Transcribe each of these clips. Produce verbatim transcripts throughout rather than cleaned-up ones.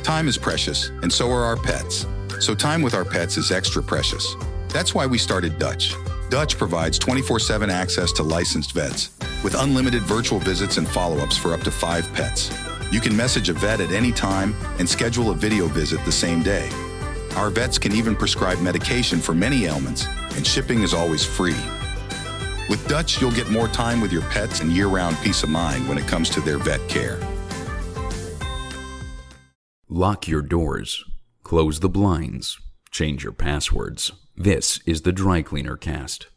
Time is precious, and so are our pets. So time with our pets is extra precious. That's why we started Dutch. Dutch provides twenty-four seven access to licensed vets with unlimited virtual visits and follow-ups for up to five pets. You can message a vet at any time and schedule a video visit the same day. Our vets can even prescribe medication for many ailments, and shipping is always free. With Dutch, you'll get more time with your pets and year-round peace of mind when it comes to their vet care. Lock your doors. Close the blinds. Change your passwords. This is the Dry Cleaner Cast.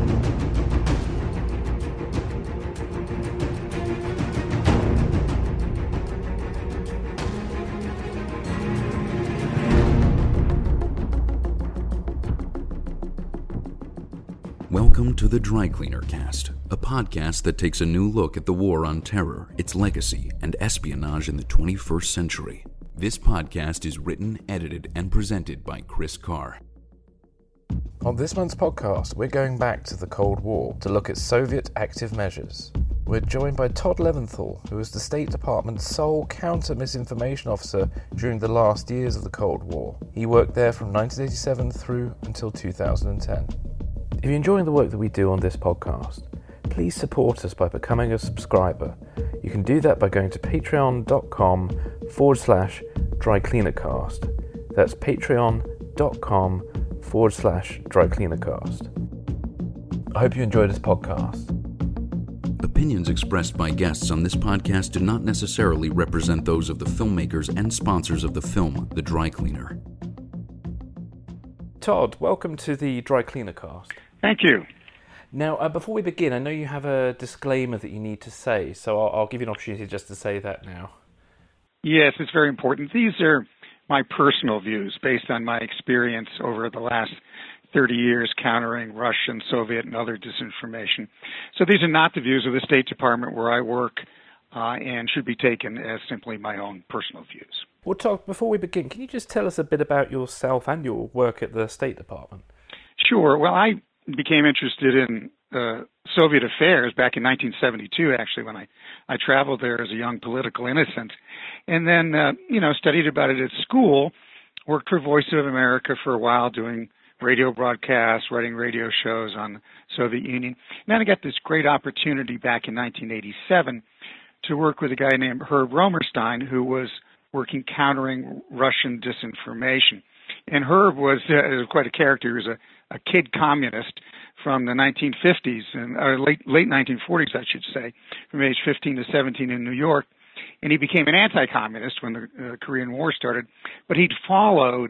Welcome to the Dry Cleaner Cast, a podcast that takes a new look at the war on terror, its legacy, and espionage in the twenty-first century. This podcast is written, edited, and presented by Chris Carr. On this month's podcast, we're going back to the Cold War to look at Soviet active measures. We're joined by Todd Leventhal, who was the State Department's sole counter-misinformation officer during the last years of the Cold War. He worked there from nineteen eighty-seven through until two thousand ten. If you're enjoying the work that we do on this podcast, please support us by becoming a subscriber. You can do that by going to patreon.com forward slash drycleanercast. That's patreon.com forward slash drycleanercast. I hope you enjoyed this podcast. Opinions expressed by guests on this podcast do not necessarily represent those of the filmmakers and sponsors of the film, The Dry Cleaner. Todd, welcome to the Dry Cleaner Cast. Thank you. Now, uh, before we begin, I know you have a disclaimer that you need to say, so I'll, I'll give you an opportunity just to say that now. Yes, it's very important. These are my personal views based on my experience over the last thirty years countering Russian, Soviet, and other disinformation. So these are not the views of the State Department where I work uh, and should be taken as simply my own personal views. Well, Todd, before we begin, can you just tell us a bit about yourself and your work at the State Department? Sure. Well, I became interested in uh, Soviet affairs back in nineteen seventy-two, actually, when I, I traveled there as a young political innocent. And then, uh, you know, studied about it at school, worked for Voice of America for a while doing radio broadcasts, writing radio shows on the Soviet Union. And then I got this great opportunity back in nineteen eighty-seven to work with a guy named Herb Romerstein, who was working countering Russian disinformation. And Herb was uh, quite a character. He was a a kid communist from the nineteen fifties, and or late late nineteen forties, I should say, from age fifteen to seventeen in New York. And he became an anti-communist when the uh, Korean War started. But he'd followed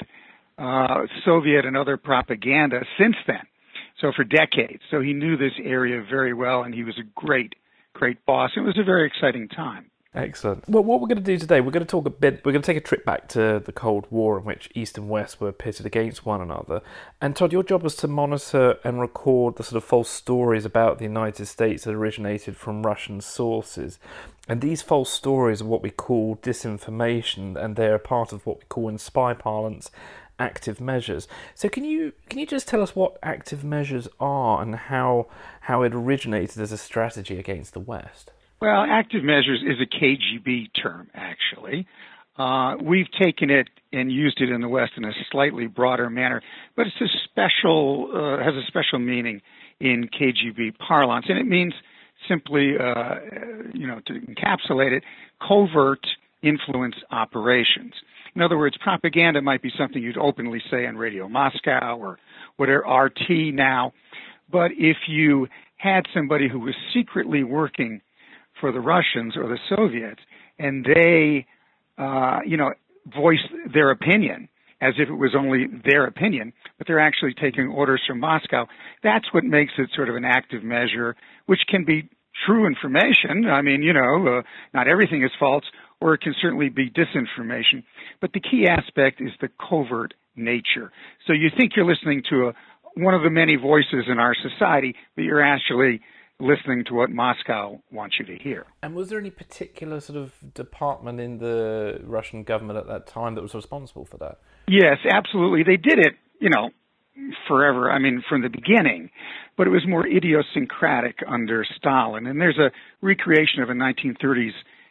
uh, Soviet and other propaganda since then, so for decades. So he knew this area very well, and he was a great, great boss. It was a very exciting time. Excellent. Well, what we're going to do today, we're going to talk a bit, we're going to take a trip back to the Cold War in which East and West were pitted against one another. And Todd, your job was to monitor and record the sort of false stories about the United States that originated from Russian sources. And these false stories are what we call disinformation, and they're part of what we call in spy parlance active measures. So can you can you just tell us what active measures are and how how it originated as a strategy against the West? Well, active measures is a K G B term, actually. Uh, we've taken it and used it in the West in a slightly broader manner, but it's a special, uh, has a special meaning in K G B parlance, and it means simply, uh, you know, to encapsulate it, covert influence operations. In other words, propaganda might be something you'd openly say on Radio Moscow or whatever, R T now, but if you had somebody who was secretly working for the Russians or the Soviets, and they, uh, you know, voice their opinion as if it was only their opinion, but they're actually taking orders from Moscow. That's what makes it sort of an active measure, which can be true information. I mean, you know, uh, not everything is false, or it can certainly be disinformation. But the key aspect is the covert nature. So you think you're listening to a, one of the many voices in our society, but you're actually listening to what Moscow wants you to hear. And was there any particular sort of department in the Russian government at that time that was responsible for that? Yes, absolutely. They did it, you know, forever, I mean, from the beginning, but it was more idiosyncratic under Stalin. And there's a recreation of a nineteen thirties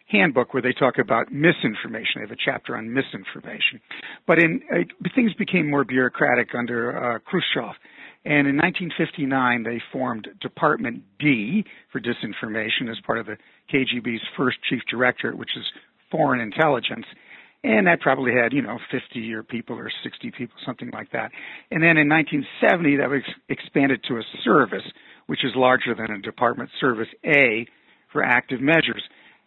handbook where they talk about misinformation. They have a chapter on misinformation. But in uh, things became more bureaucratic under uh, Khrushchev. And in nineteen fifty-nine, they formed Department D for disinformation as part of the K G B's first chief directorate, which is foreign intelligence. And that probably had, you know, fifty or people or sixty people, something like that. And then in nineteen seventy, that was expanded to a service, which is larger than a department, Service A, for active measures.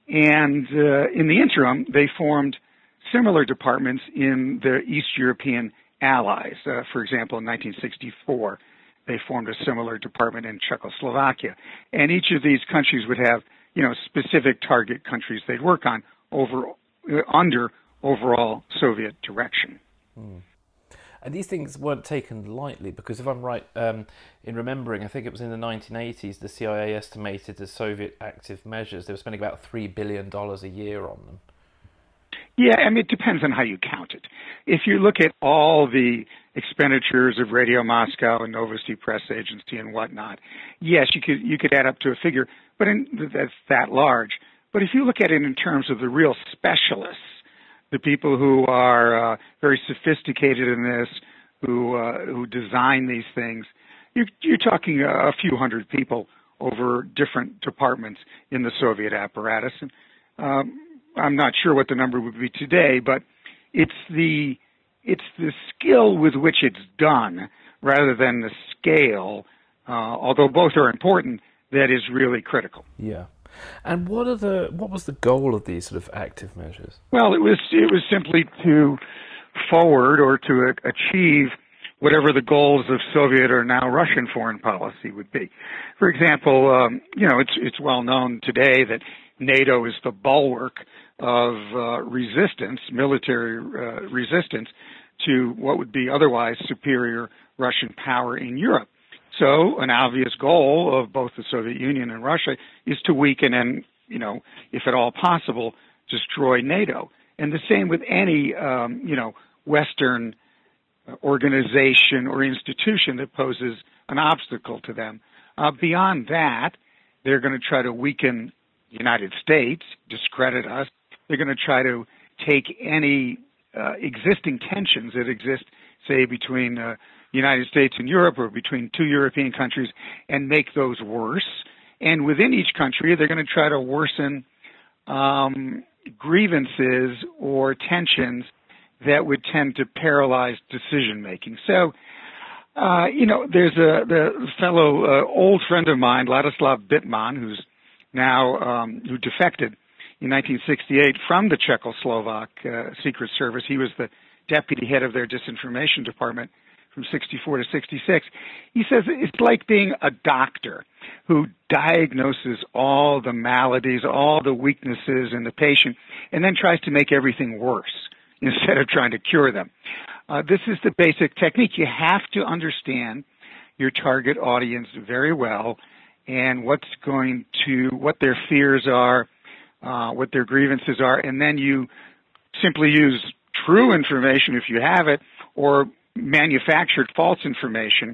And uh, in the interim, they formed similar departments in their East European allies. Uh, for example, in nineteen sixty-four, they formed a similar department in Czechoslovakia. And each of these countries would have, you know, specific target countries they'd work on over uh, under overall Soviet direction. Hmm. And these things weren't taken lightly, because if I'm right um, in remembering, I think it was in the nineteen eighties, the C I A estimated the Soviet active measures, they were spending about three billion dollars a year on them. Yeah, I mean, it depends on how you count it. If you look at all the expenditures of Radio Moscow and Novosti Press Agency and whatnot, yes, you could you could add up to a figure, but in, that's that large. But if you look at it in terms of the real specialists, the people who are uh, very sophisticated in this, who uh, who design these things, you're, you're talking a few hundred people over different departments in the Soviet apparatus. And, um, I'm not sure what the number would be today, but it's the it's the skill with which it's done rather than the scale, uh, although both are important, that is really critical. Yeah. And what are the what was the goal of these sort of active measures? Well, it was it was simply to forward or to achieve whatever the goals of Soviet or now Russian foreign policy would be. For example, um, you know, it's it's well known today that NATO is the bulwark of uh, resistance, military uh, resistance to what would be otherwise superior Russian power in Europe. So an obvious goal of both the Soviet Union and Russia is to weaken and, you know, if at all possible, destroy NATO. And the same with any, um, you know, Western organization or institution that poses an obstacle to them. Uh, beyond that, they're going to try to weaken the United States, discredit us. They're going to try to take any uh, existing tensions that exist, say, between uh, the United States and Europe or between two European countries and make those worse. And within each country, they're going to try to worsen um, grievances or tensions that would tend to paralyze decision-making. So, uh, you know, there's a the fellow uh, old friend of mine, Ladislav Bittman, who's now um, who defected in nineteen sixty-eight from the Czechoslovak uh, Secret Service. He was the deputy head of their disinformation department from sixty-four to sixty-six. He says it's like being a doctor who diagnoses all the maladies, all the weaknesses in the patient, and then tries to make everything worse instead of trying to cure them. Uh, this is the basic technique. You have to understand your target audience very well and what's going to, what their fears are, uh, what their grievances are, and then you simply use true information if you have it, or manufactured false information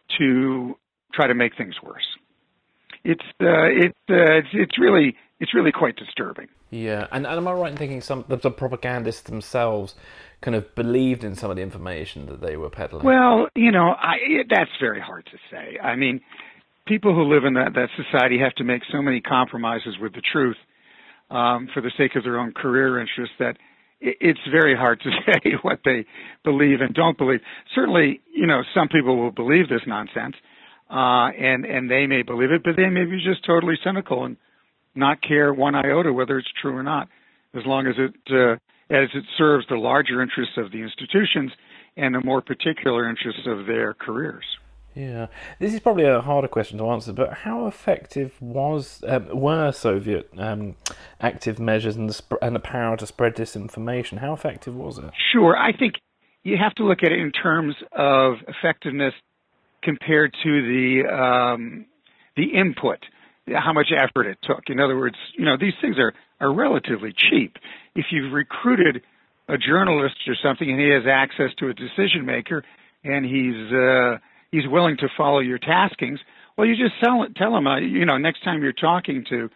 to try to make things worse. It's uh, it, uh, it's it's really it's really quite disturbing. Yeah, and, and am I right in thinking some the, the propagandists themselves kind of believed in some of the information that they were peddling? Well, you know, I, it, that's very hard to say. I mean, people who live in that, that society have to make so many compromises with the truth um, for the sake of their own career interests that it, it's very hard to say what they believe and don't believe. Certainly, you know, some people will believe this nonsense, uh, and, and they may believe it, but they may be just totally cynical and not care one iota whether it's true or not, as long as it uh, as it serves the larger interests of the institutions and the more particular interests of their careers. Yeah, this is probably a harder question to answer, but how effective was um, were Soviet um, active measures and the, sp- and the power to spread disinformation? How effective was it? Sure, I think you have to look at it in terms of effectiveness compared to the um, the input, how much effort it took. In other words, you know, these things are, are relatively cheap. If you've recruited a journalist or something and he has access to a decision maker and he's uh, he's willing to follow your taskings, well, you just tell, tell him, uh, you know, next time you're talking to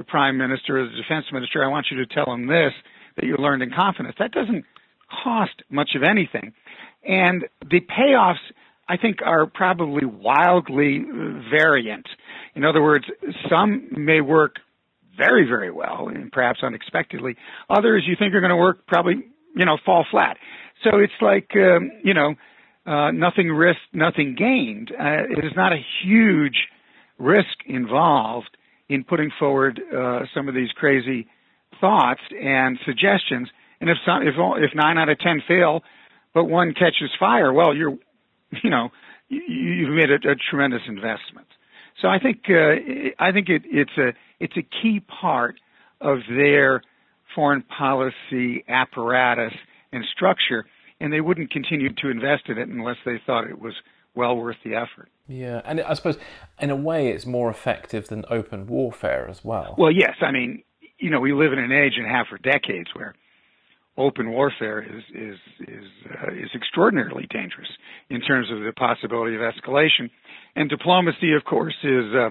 the prime minister or the defense minister, I want you to tell them this that you learned in confidence. That doesn't cost much of anything. And the payoffs, I think, are probably wildly variant. In other words, some may work very, very well, and perhaps unexpectedly. Others you think are going to work probably, you know, fall flat. So it's like, um, you know, uh, nothing risked, nothing gained. Uh, it is not a huge risk involved in putting forward uh, some of these crazy thoughts and suggestions. And if some, if if nine out of ten fail, but one catches fire, well, you're, you know, you, you've made a, a tremendous investment. So I think uh, I think it, it's a it's a key part of their foreign policy apparatus and structure, and they wouldn't continue to invest in it unless they thought it was well worth the effort. Yeah, and I suppose in a way it's more effective than open warfare as well. Well, yes, I mean, you know, we live in an age and a half or decades where open warfare is is is uh, is extraordinarily dangerous in terms of the possibility of escalation, and diplomacy, of course, is uh,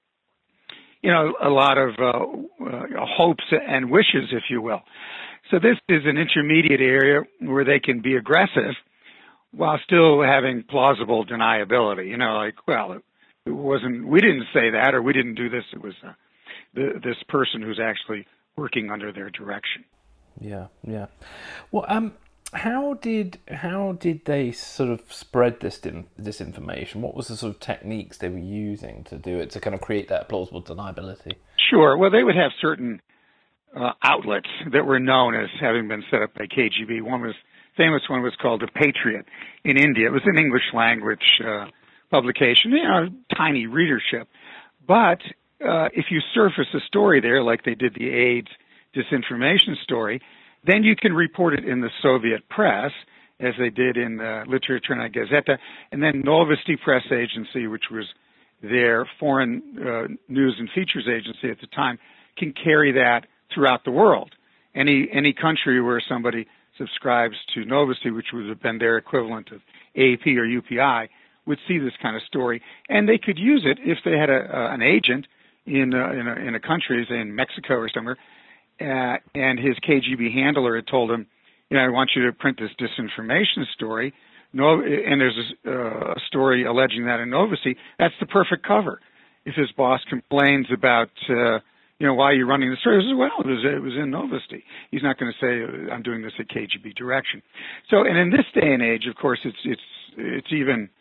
you know a lot of uh, uh, hopes and wishes, if you will. So this is an intermediate area where they can be aggressive while still having plausible deniability. You know, like, well, it, it wasn't, we didn't say that, or we didn't do this. It was uh, the, this person who's actually working under their direction. Yeah, yeah. Well, um, how did how did they sort of spread this this information? What was the sort of techniques they were using to do it, to kind of create that plausible deniability? Sure. Well, they would have certain uh, outlets that were known as having been set up by K G B. One was famous one was called The Patriot in India. It was an English language uh, publication, you know, tiny readership. But uh, if you surface a story there, like they did the AIDS disinformation story, then you can report it in the Soviet press, as they did in the Literaturная Gazeta, and then Novosti Press Agency, which was their foreign uh, news and features agency at the time, can carry that throughout the world. Any any country where somebody subscribes to Novosti, which would have been their equivalent of A P or U P I, would see this kind of story, and they could use it if they had a, uh, an agent in uh, in, a, in a country, say in Mexico or somewhere, uh, and his K G B handler had told him, you know, I want you to print this disinformation story. No, and there's a, uh, a story alleging that in Novosti. That's the perfect cover. If his boss complains about, uh, you know, why are you running the story? He says, well, it was, it was in Novosti. He's not going to say, I'm doing this at K G B direction. So, and in this day and age, of course, it's it's it's even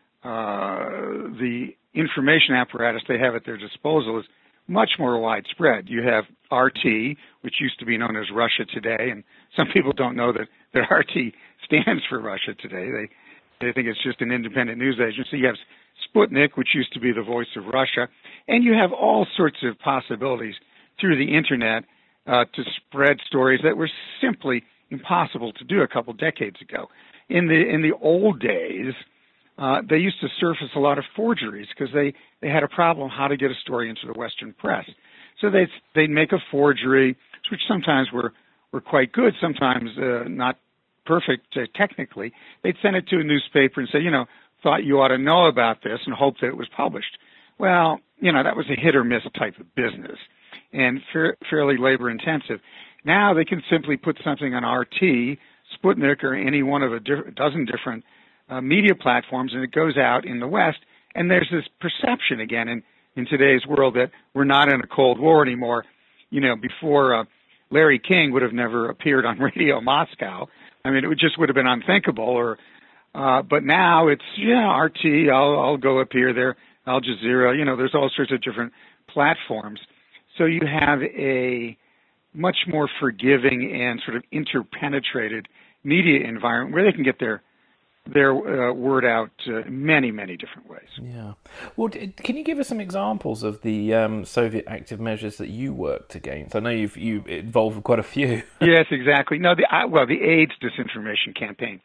uh, the information apparatus they have at their disposal is much more widespread. You have R T, which used to be known as Russia Today, and some people don't know that, that R T stands for Russia Today. They they think it's just an independent news agency. You have Sputnik, which used to be the voice of Russia, and you have all sorts of possibilities through the internet uh, to spread stories that were simply impossible to do a couple decades ago. In the in the old days, uh, they used to surface a lot of forgeries because they, they had a problem how to get a story into the Western press. So they'd, they'd make a forgery, which sometimes were, were quite good, sometimes uh, not perfect uh, technically. They'd send it to a newspaper and say, you know, thought you ought to know about this, and hope that it was published. Well, you know, that was a hit or miss type of business and fa- fairly labor intensive. Now they can simply put something on R T, Sputnik, or any one of a diff- dozen different uh, media platforms, and it goes out in the West. And there's this perception again in, in today's world that we're not in a Cold War anymore. You know, before uh, Larry King would have never appeared on Radio Moscow. I mean, it would just would have been unthinkable. Or, uh, but now it's, yeah, R T, I'll, I'll go appear there, Al Jazeera. You know, there's all sorts of different platforms. So you have a much more forgiving and sort of interpenetrated media environment where they can get their their uh, word out uh, many, many different ways. Yeah. Well, can you give us some examples of the um, Soviet active measures that you worked against? I know you've you involved with quite a few. Yes, exactly. No, the uh, well, the AIDS disinformation campaign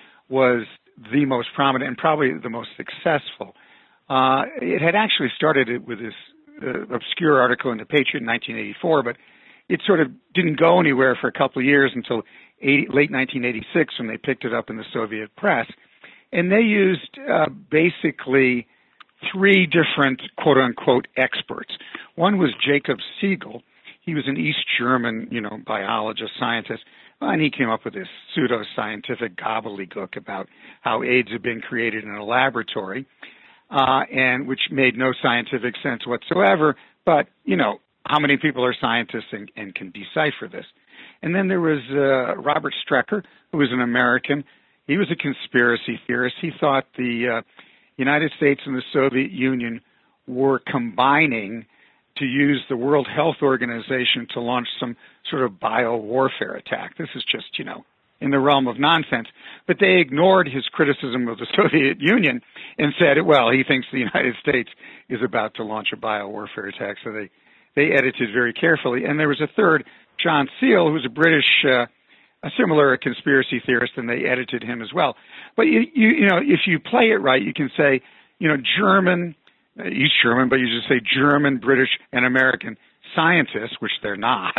was the most prominent and probably the most successful. Uh, it had actually started with this uh, obscure article in the Patriot in nineteen eighty-four, but it sort of didn't go anywhere for a couple of years until eighty, late nineteen eighty-six when they picked it up in the Soviet press. And they used uh, basically three different quote-unquote experts. One was Jacob Siegel. He was an East German, you know, biologist, scientist, and he came up with this pseudo-scientific gobbledygook about how AIDS had been created in a laboratory, uh, and which made no scientific sense whatsoever. But, you know, how many people are scientists and, and can decipher this? And then there was uh, Robert Strecker, who was an American. He was a conspiracy theorist. He thought the uh, United States and the Soviet Union were combining to use the World Health Organization to launch some sort of bio-warfare attack. This is just, you know, in the realm of nonsense. But they ignored his criticism of the Soviet Union and said, well, he thinks the United States is about to launch a bio-warfare attack. So they, they edited very carefully. And there was a third, John Seale, who was a British, uh, a similar conspiracy theorist, and they edited him as well. But, you, you, you know, if you play it right, you can say, you know, German, East German, but you just say German, British, and American scientists, which they're not,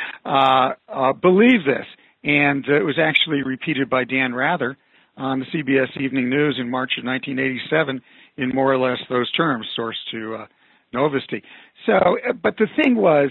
uh, uh, believe this. And uh, it was actually repeated by Dan Rather on the C B S Evening News in March of nineteen eighty-seven in more or less those terms, source to uh, Novosti. So, but the thing was,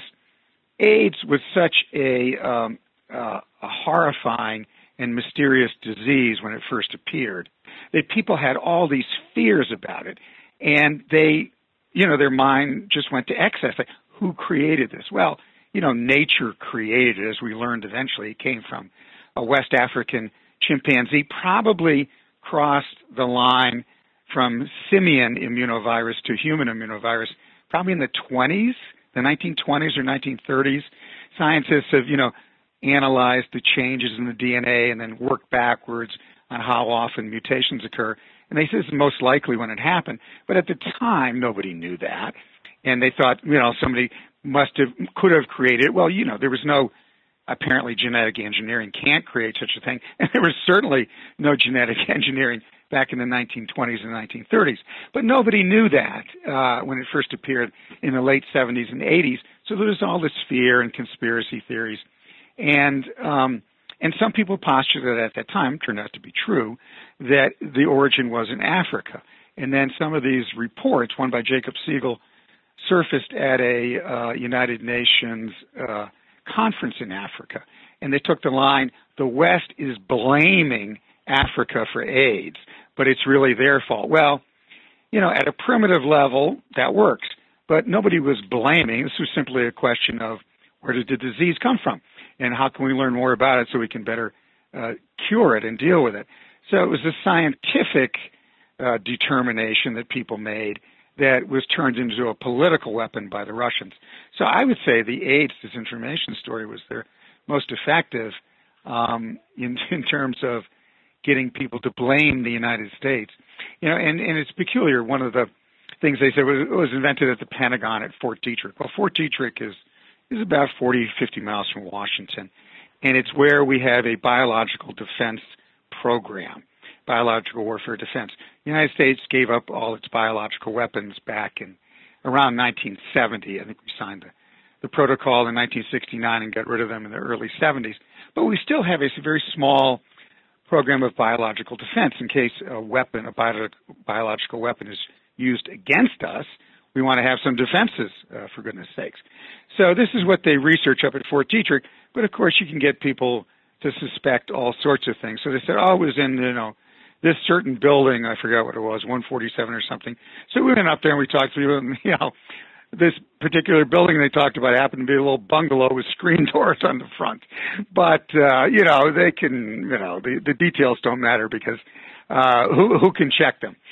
AIDS was such a, um, uh, a horrifying and mysterious disease when it first appeared that people had all these fears about it. And they, you know, their mind just went to excess. Like, who created this? Well, you know, nature created it, as we learned eventually. It came from a West African chimpanzee, probably crossed the line from simian immunovirus to human immunovirus, probably in the twenties, the nineteen twenties or nineteen thirties. Scientists have, you know, analyzed the changes in the D N A and then worked backwards on how often mutations occur. And they say this is most likely when it happened. But at the time, nobody knew that. And they thought, you know, somebody must have, could have created it. Well, you know, there was no, apparently genetic engineering can't create such a thing. And there was certainly no genetic engineering back in the nineteen twenties and nineteen thirties. But nobody knew that uh, when it first appeared in the late seventies and eighties. So there was all this fear and conspiracy theories. And, um, and some people postulated at that time, turned out to be true, that the origin was in Africa. And then some of these reports, one by Jacob Siegel, surfaced at a uh, United Nations uh, conference in Africa. And they took the line, the West is blaming Africa for AIDS, but it's really their fault. Well, you know, at a primitive level, that works. But nobody was blaming. This was simply a question of where did the disease come from? And how can we learn more about it so we can better uh, cure it and deal with it? So it was a scientific uh, determination that people made that was turned into a political weapon by the Russians. So I would say the AIDS disinformation story was their most effective um, in, in terms of getting people to blame the United States. You know, and, and it's peculiar. One of the things they said was it was invented at the Pentagon at Fort Detrick. Well, Fort Detrick is is about forty, fifty miles from Washington, and it's where we have a biological defense program, biological warfare defense. The United States gave up all its biological weapons back in around nineteen seventy. I think we signed the, the protocol in nineteen sixty-nine and got rid of them in the early seventies. But we still have a very small program of biological defense in case a weapon, a bio, biological weapon is used against us. We want to have some defenses, uh, for goodness sakes. So this is what they research up at Fort Detrick. But, of course, you can get people to suspect all sorts of things. So they said, oh, it was in, you know, this certain building. I forgot what it was, one forty-seven or something. So we went up there and we talked to people. And, you know, this particular building they talked about happened to be a little bungalow with screen doors on the front. But, uh, you know, they can, you know, the, the details don't matter because uh, who, who can check them?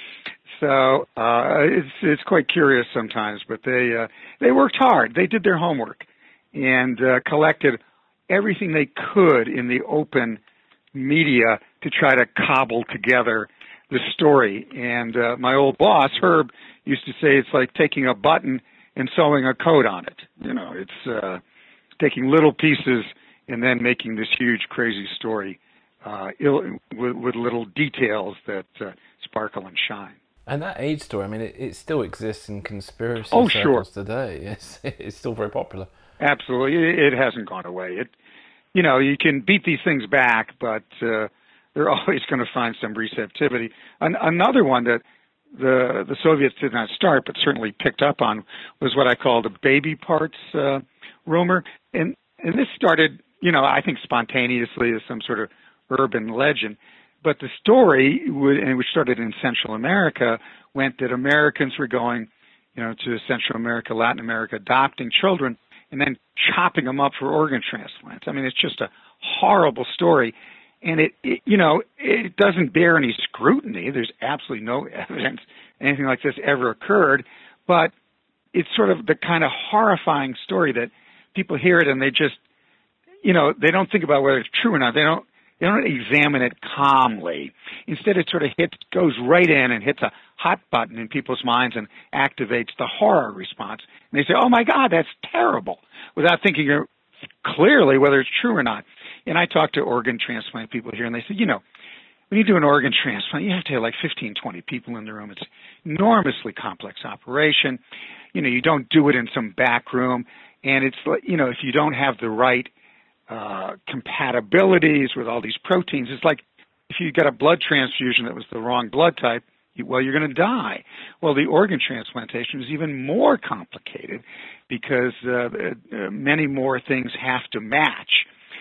So uh, it's it's quite curious sometimes, but they uh, they worked hard. They did their homework and uh, collected everything they could in the open media to try to cobble together the story. And uh, my old boss, Herb, used to say it's like taking a button and sewing a coat on it. You know, it's uh, taking little pieces and then making this huge, crazy story uh, ill, with, with little details that uh, sparkle and shine. And that AIDS story, I mean, it, it still exists in conspiracy oh, circles sure. today. It's, it's still very popular. Absolutely. It, it hasn't gone away. It, you know, you can beat these things back, but uh, they're always going to find some receptivity. An, another one that the the Soviets did not start, but certainly picked up on, was what I call the baby parts uh, rumor. And and this started, you know, I think spontaneously as some sort of urban legend. But the story, and which started in Central America, went that Americans were going, you know, to Central America, Latin America, adopting children, and then chopping them up for organ transplants. I mean, it's just a horrible story. And it, it, you know, it doesn't bear any scrutiny. There's absolutely no evidence anything like this ever occurred. But it's sort of the kind of horrifying story that people hear it and they just, you know, they don't think about whether it's true or not. They don't, they don't examine it calmly. Instead, it sort of hits, goes right in and hits a hot button in people's minds and activates the horror response. And they say, oh my God, that's terrible, without thinking clearly whether it's true or not. And I talk to organ transplant people here, and they say, you know, when you do an organ transplant, you have to have like fifteen, twenty people in the room. It's an enormously complex operation. You know, you don't do it in some back room. And it's like, you know, if you don't have the right uh, compatibilities with all these proteins, it's like if you got a blood transfusion that was the wrong blood type, you, well, you're going to die. Well, the organ transplantation is even more complicated because uh, uh, many more things have to match.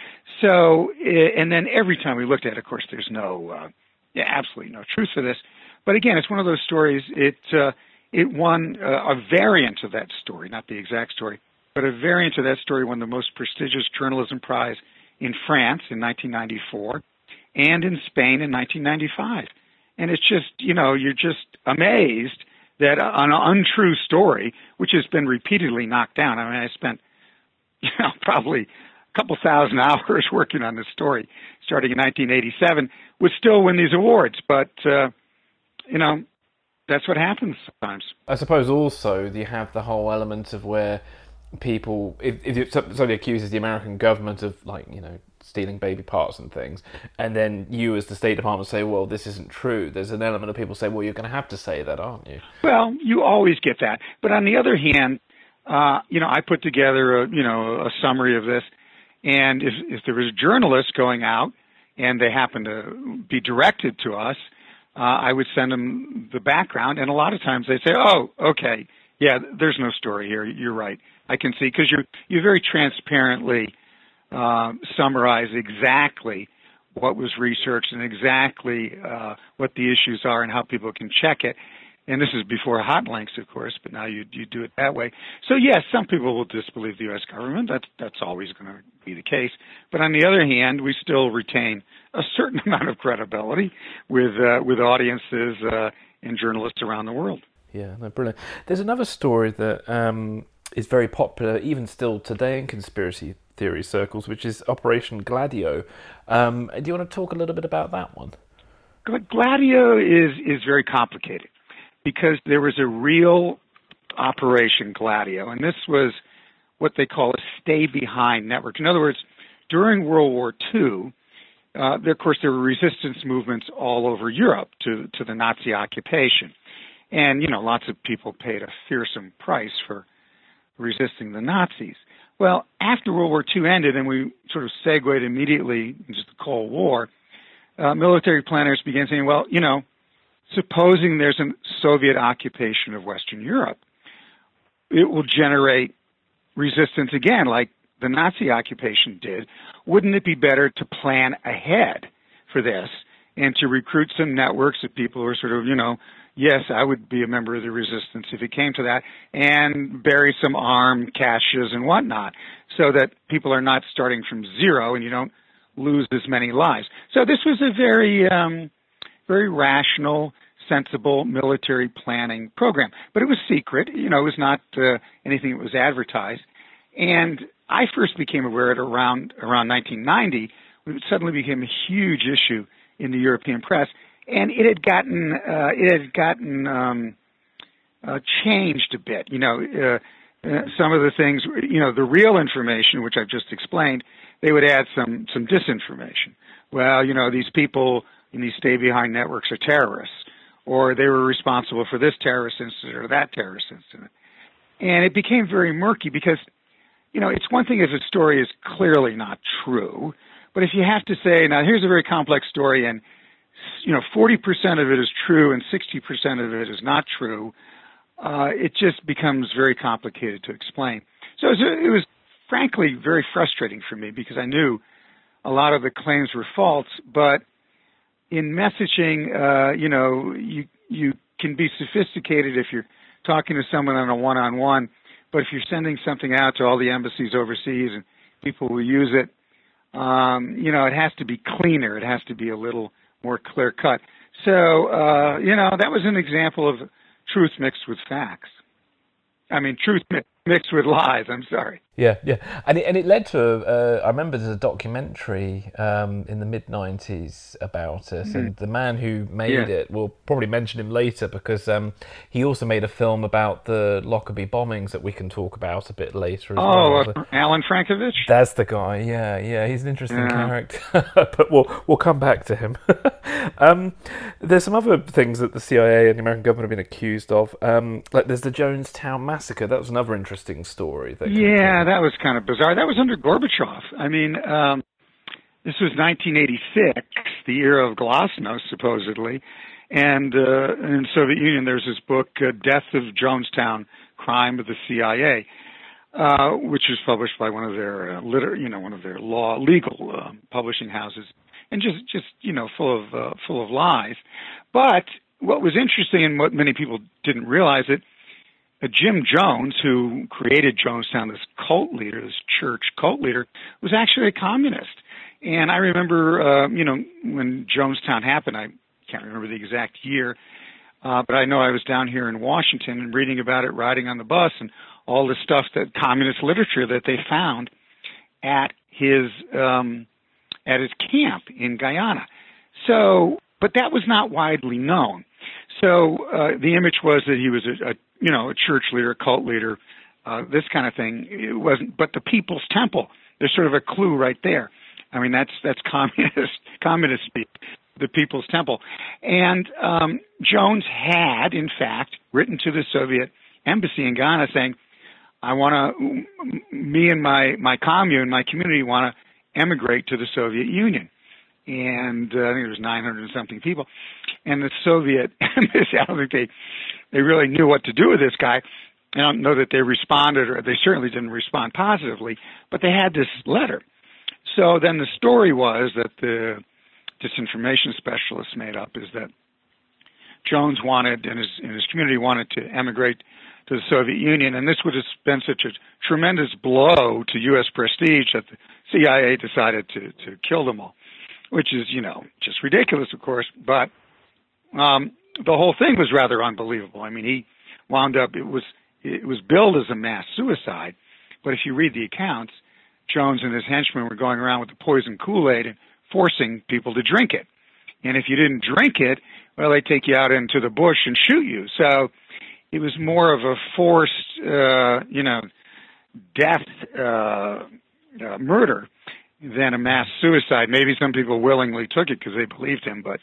So, and then every time we looked at it, of course, there's no, uh, yeah, absolutely no truth to this. But again, it's one of those stories, it, uh, it won uh, a variant of that story, not the exact story, but a variant of that story won the most prestigious journalism prize in France in nineteen ninety-four and in Spain in nineteen ninety-five. And it's just, you know, you're just amazed that an untrue story, which has been repeatedly knocked down. I mean, I spent, you know, probably a couple thousand hours working on this story, starting in nineteen eighty-seven, would still win these awards. But, uh, you know, that's what happens sometimes. I suppose also you have the whole element of where people, if, if somebody accuses the American government of, like, you know, stealing baby parts and things, and then you as the State Department say, well, this isn't true, there's an element of people say, well, you're going to have to say that, aren't you? Well, you always get that. But on the other hand, uh, you know, I put together, a, you know, a summary of this, and if, if there was a journalist going out and they happen to be directed to us, uh, I would send them the background, and a lot of times they say, oh, okay, yeah, there's no story here, you're right. I can see, because you you very transparently uh, summarize exactly what was researched and exactly uh, what the issues are and how people can check it. And this is before hot links, of course, but now you you do it that way. So yes, some people will disbelieve the U S government. That's that's always going to be the case. But on the other hand, we still retain a certain amount of credibility with uh, with audiences uh, and journalists around the world. Yeah, no, brilliant. There's another story that um, is very popular, even still today, in conspiracy theory circles, which is Operation Gladio. Um, do you want to talk a little bit about that one? Gladio is is very complicated, because there was a real Operation Gladio, and this was what they call a stay-behind network. In other words, during World War Two, uh, there, of course, there were resistance movements all over Europe to, to the Nazi occupation. And, you know, lots of people paid a fearsome price for resisting the Nazis. Well, after World War Two ended and we sort of segued immediately into the Cold War, uh, military planners began saying, well, you know, supposing there's a Soviet occupation of Western Europe, it will generate resistance again, like the Nazi occupation did. Wouldn't it be better to plan ahead for this and to recruit some networks of people who are sort of, you know, yes, I would be a member of the resistance if it came to that, and bury some armed caches and whatnot so that people are not starting from zero and you don't lose as many lives. So this was a very, um, very rational, sensible military planning program. But it was secret. You know, it was not uh, anything that was advertised. And I first became aware of it around, around nineteen ninety, when it suddenly became a huge issue in the European press. And it had gotten uh, it had gotten um, uh, changed a bit. You know, uh, uh, some of the things, you know, the real information, which I've just explained, they would add some some disinformation. Well, you know, these people in these stay-behind networks are terrorists, or they were responsible for this terrorist incident or that terrorist incident. And it became very murky because, you know, it's one thing if a story is clearly not true, but if you have to say, now here's a very complex story and you know, forty percent of it is true and sixty percent of it is not true, uh, it just becomes very complicated to explain. So it was, it was frankly very frustrating for me because I knew a lot of the claims were false, but in messaging, uh, you know, you you can be sophisticated if you're talking to someone on a one-on-one, but if you're sending something out to all the embassies overseas and people will use it, um, you know, it has to be cleaner. It has to be a little more clear-cut. So, uh, you know, that was an example of truth mixed with facts. I mean, truth mixed with lies, I'm sorry. Yeah, yeah. And it, and it led to, uh, I remember there's a documentary um, in the mid nineties about it, mm-hmm. and the man who made yeah. it, we'll probably mention him later because um, he also made a film about the Lockerbie bombings that we can talk about a bit later as oh, well. Oh, uh, Alan Frankovich? That's the guy, yeah, yeah. He's an interesting yeah. character, but we'll we'll come back to him. um, there's some other things that the C I A and the American government have been accused of. Um, like there's the Jonestown Massacre. That was another interesting story. That yeah, that was kind of bizarre. That was under Gorbachev. I mean, um, this was nineteen eighty-six, the era of Glasnost, supposedly. And uh, in the Soviet Union, there's this book, uh, Death of Jonestown, Crime of the C I A, uh, which was published by one of their uh, liter- you know, one of their law legal uh, publishing houses, and just, just you know, full of uh, full of lies. But what was interesting, and what many people didn't realize, it. Uh, Jim Jones, who created Jonestown, this cult leader, this church cult leader, was actually a communist. And I remember, uh, you know, when Jonestown happened, I can't remember the exact year, uh, but I know I was down here in Washington and reading about it, riding on the bus, and all the stuff, that communist literature that they found at his um, at his camp in Guyana. So, but that was not widely known. So uh, the image was that he was a, a you know, a church leader, a cult leader, uh, this kind of thing. It wasn't, but the People's Temple, there's sort of a clue right there. I mean, that's that's communist communist speak, the People's Temple. And um, Jones had, in fact, written to the Soviet embassy in Ghana saying, I want to, me and my, my commune, my community want to emigrate to the Soviet Union. And uh, I think there was nine hundred and something people. And the Soviet embassy, I don't think they, they really knew what to do with this guy. I don't know that they responded, or they certainly didn't respond positively, but they had this letter. So then the story was that the disinformation specialists made up is that Jones wanted, and his, and his community wanted to emigrate to the Soviet Union, and this would have been such a tremendous blow to U S prestige that the C I A decided to, to kill them all, which is, you know, just ridiculous, of course, but um, the whole thing was rather unbelievable. I mean, he wound up, it was it was billed as a mass suicide, but if you read the accounts, Jones and his henchmen were going around with the poison Kool-Aid and forcing people to drink it. And if you didn't drink it, well, they'd take you out into the bush and shoot you. So it was more of a forced, uh, you know, death uh, uh, murder than a mass suicide. Maybe some people willingly took it because they believed him, but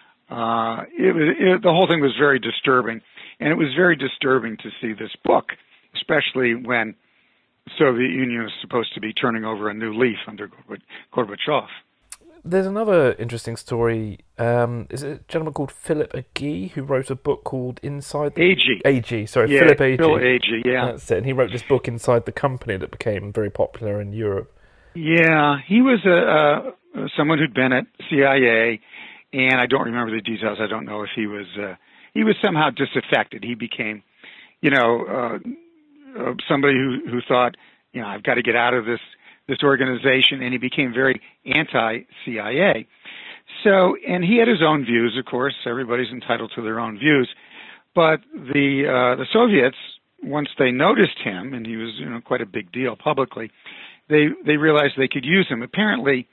uh, it was, it, the whole thing was very disturbing. And it was very disturbing to see this book, especially when the Soviet Union was supposed to be turning over a new leaf under Gorbachev. There's another interesting story. Um, is it a gentleman called Philip Agee who wrote a book called Inside the... Agee. Agee, sorry, yeah, Philip Agee. Phil Agee, yeah. That's it. And he wrote this book Inside the Company that became very popular in Europe. Yeah, he was a, a someone who'd been at C I A, and I don't remember the details. I don't know if he was uh, he was somehow disaffected. He became, you know, uh, uh, somebody who who thought, you know, I've got to get out of this this organization, and he became very anti-C I A. So, and he had his own views, of course. Everybody's entitled to their own views, but the uh, the Soviets, once they noticed him, and he was, you know, quite a big deal publicly, they they realized they could use him. Apparently,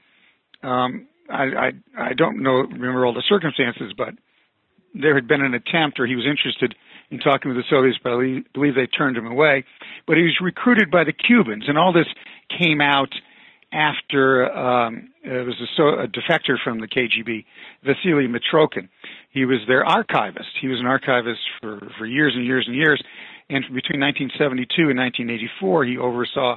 um, I, I I don't know remember all the circumstances, but there had been an attempt, or he was interested in talking with the Soviets, but I believe they turned him away. But he was recruited by the Cubans, and all this came out after um, it was a, so, a defector from the K G B, Vasily Mitrokhin. He was their archivist. He was an archivist for, for years and years and years. And between nineteen seventy-two and nineteen eighty-four, he oversaw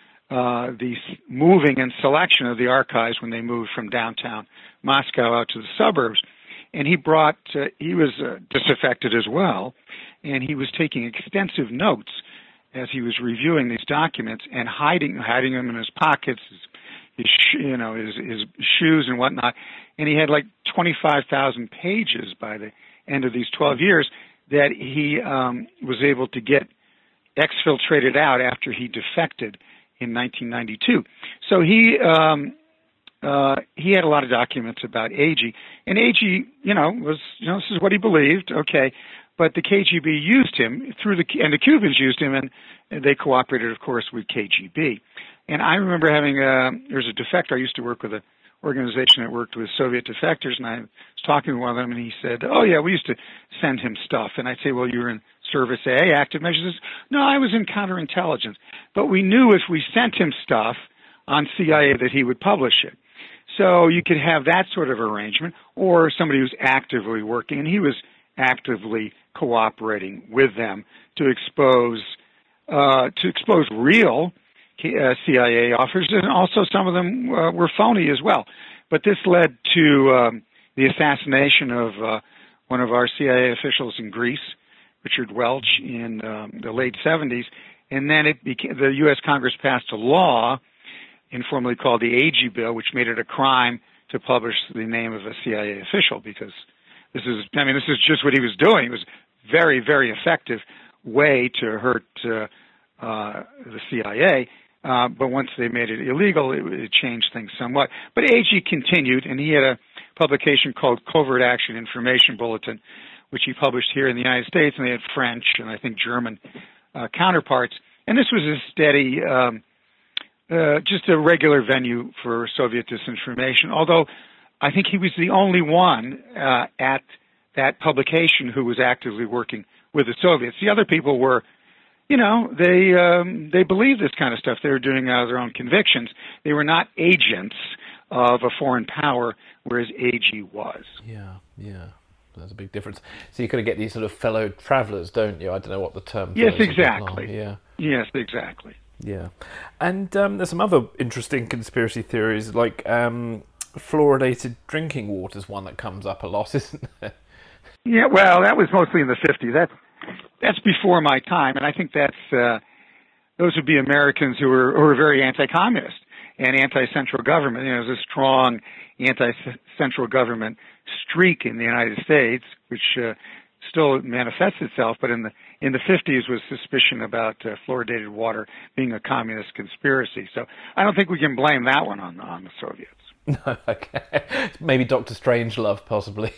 uh, the moving and selection of the archives when they moved from downtown Moscow out to the suburbs. and he brought, uh, he was uh, disaffected as well, and he was taking extensive notes as he was reviewing these documents and hiding hiding them in his pockets, his, his you know, his, his shoes and whatnot. And he had like twenty-five thousand pages by the end of these twelve years that he um, was able to get exfiltrated out after he defected in nineteen ninety-two. So he um, uh, he had a lot of documents about Agee, and Agee, you know, was you know this is what he believed, okay, but the K G B used him through the and the Cubans used him, and, and they cooperated, of course, with K G B. And I remember having a there's a defector. I used to work with a organization that worked with Soviet defectors, and I was talking to one of them, and he said, "Oh yeah, we used to send him stuff." And I'd say, "Well, you were in Service A, active measures?" He says, "No, I was in counterintelligence, but we knew if we sent him stuff on C I A that he would publish it." So you could have that sort of arrangement, or somebody who's actively working, and he was actively cooperating with them to expose uh, to expose real Uh, C I A officers, and also some of them uh, were phony as well. But this led to um, the assassination of uh, one of our C I A officials in Greece, Richard Welch, in um, the late seventies, and then it became, the U S Congress passed a law, informally called the Agee Bill, which made it a crime to publish the name of a C I A official, because this is, I mean, this is just what he was doing. It was a very, very effective way to hurt uh, uh, the C I A. Uh, but once they made it illegal, it, it changed things somewhat. But Agee continued, and he had a publication called Covert Action Information Bulletin, which he published here in the United States, and they had French and I think German uh, counterparts. And this was a steady, um, uh, just a regular venue for Soviet disinformation, although I think he was the only one uh, at that publication who was actively working with the Soviets. The other people were, you know, they um, they believed this kind of stuff. They were doing it out of their own convictions. They were not agents of a foreign power, whereas Agee was. Yeah, yeah. There's a big difference. So you kind of get these sort of fellow travelers, don't you? I don't know what the term Yes, is. exactly. Yeah. Yes, exactly. Yeah. And um, there's some other interesting conspiracy theories, like um, fluoridated drinking water is one that comes up a lot, isn't it? Yeah, well, that was mostly in the fifties. That's That's before my time, and I think that's uh, those would be Americans who were who were very anti-communist and anti-central government. You know, there's a strong anti-central government streak in the United States, which uh, still manifests itself. But in the in the fifties, was suspicion about uh, fluoridated water being a communist conspiracy. So I don't think we can blame that one on on the Soviets. No, okay. Maybe Doctor Strangelove, possibly.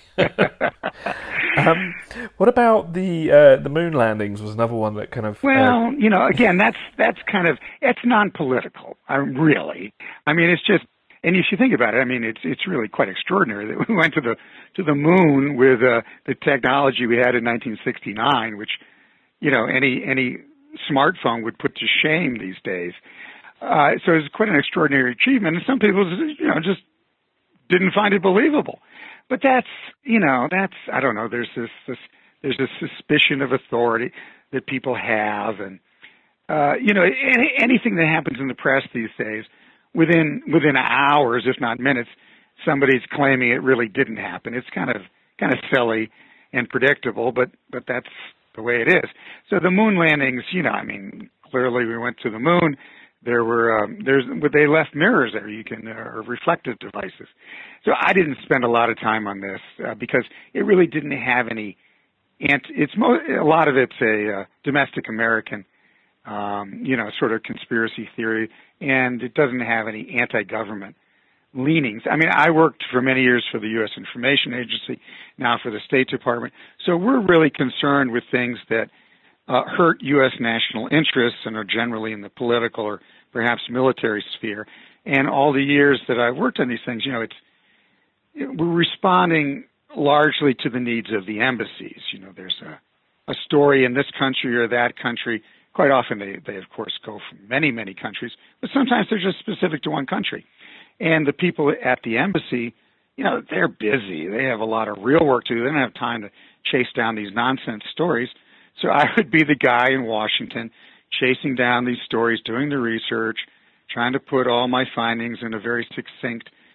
um, what about the uh, the moon landings? Was another one that kind of. Well, uh, you know, again, that's that's kind of it's non-political. Uh, really, I mean, it's just, and if you think about it, I mean, it's it's really quite extraordinary that we went to the to the moon with uh, the technology we had in nineteen sixty-nine, which, you know, any any smartphone would put to shame these days. Uh, so it's quite an extraordinary achievement, and some people, you know, just didn't find it believable. But that's, you know, that's, I don't know, there's this, this there's this suspicion of authority that people have, and, uh, you know, any, anything that happens in the press these days, within within hours, if not minutes, somebody's claiming it really didn't happen. It's kind of kind of silly and predictable, but, but that's the way it is. So the moon landings, you know, I mean, clearly we went to the moon. There were um, there's but they left mirrors there. You can uh, reflective devices. So I didn't spend a lot of time on this uh, because it really didn't have any. And it's mo- a lot of it's a uh, domestic American, um, you know, sort of conspiracy theory, and it doesn't have any anti-government leanings. I mean, I worked for many years for the U S Information Agency, now for the State Department. So we're really concerned with things that Uh, hurt U S national interests and are generally in the political or perhaps military sphere. And all the years that I've worked on these things, you know, it's it, we're responding largely to the needs of the embassies. You know, there's a, a story in this country or that country. Quite often they, they, of course, go from many, many countries, but sometimes they're just specific to one country. And the people at the embassy, you know, they're busy. They have a lot of real work to do. They don't have time to chase down these nonsense stories. So I would be the guy in Washington chasing down these stories, doing the research, trying to put all my findings in a very succinct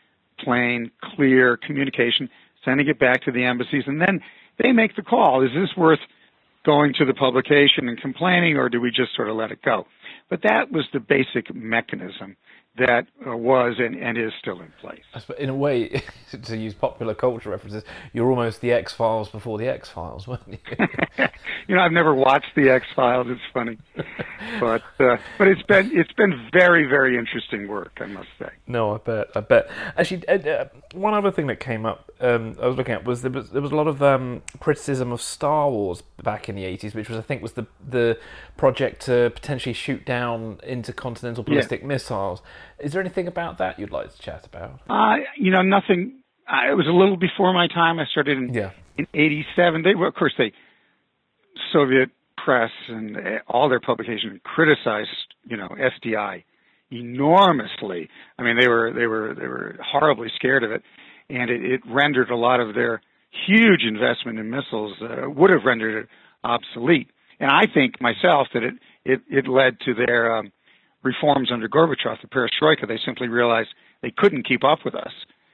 plain, clear communication, sending it back to the embassies, and then they make the call. Is this worth going to the publication and complaining, or do we just sort of let it go? But that was the basic mechanism that uh, was and, and is still in place. In a way, to use popular culture references, you're almost the X-Files before the X-Files, weren't you? You know, I've never watched the X-Files. It's funny, but uh, but it's been it's been very very interesting work, I must say. No, I bet, I bet. Actually, uh, one other thing that came up, um, I was looking at was there was there was a lot of um, criticism of Star Wars back in the eighties, which was I think was the the project to potentially shoot down intercontinental ballistic yeah. missiles. Is there anything about that you'd like to chat about? Uh, you know, nothing. Uh, it was a little before my time. I started in yeah. in eighty-seven. They, well, of course, they Soviet press and all their publications criticized, you know, S D I enormously. I mean, they were they were they were horribly scared of it, and it, it rendered a lot of their huge investment in missiles uh, would have rendered it obsolete. And I think myself that it it, it led to their um, reforms under Gorbachev, the perestroika. They simply realized they couldn't keep up with us,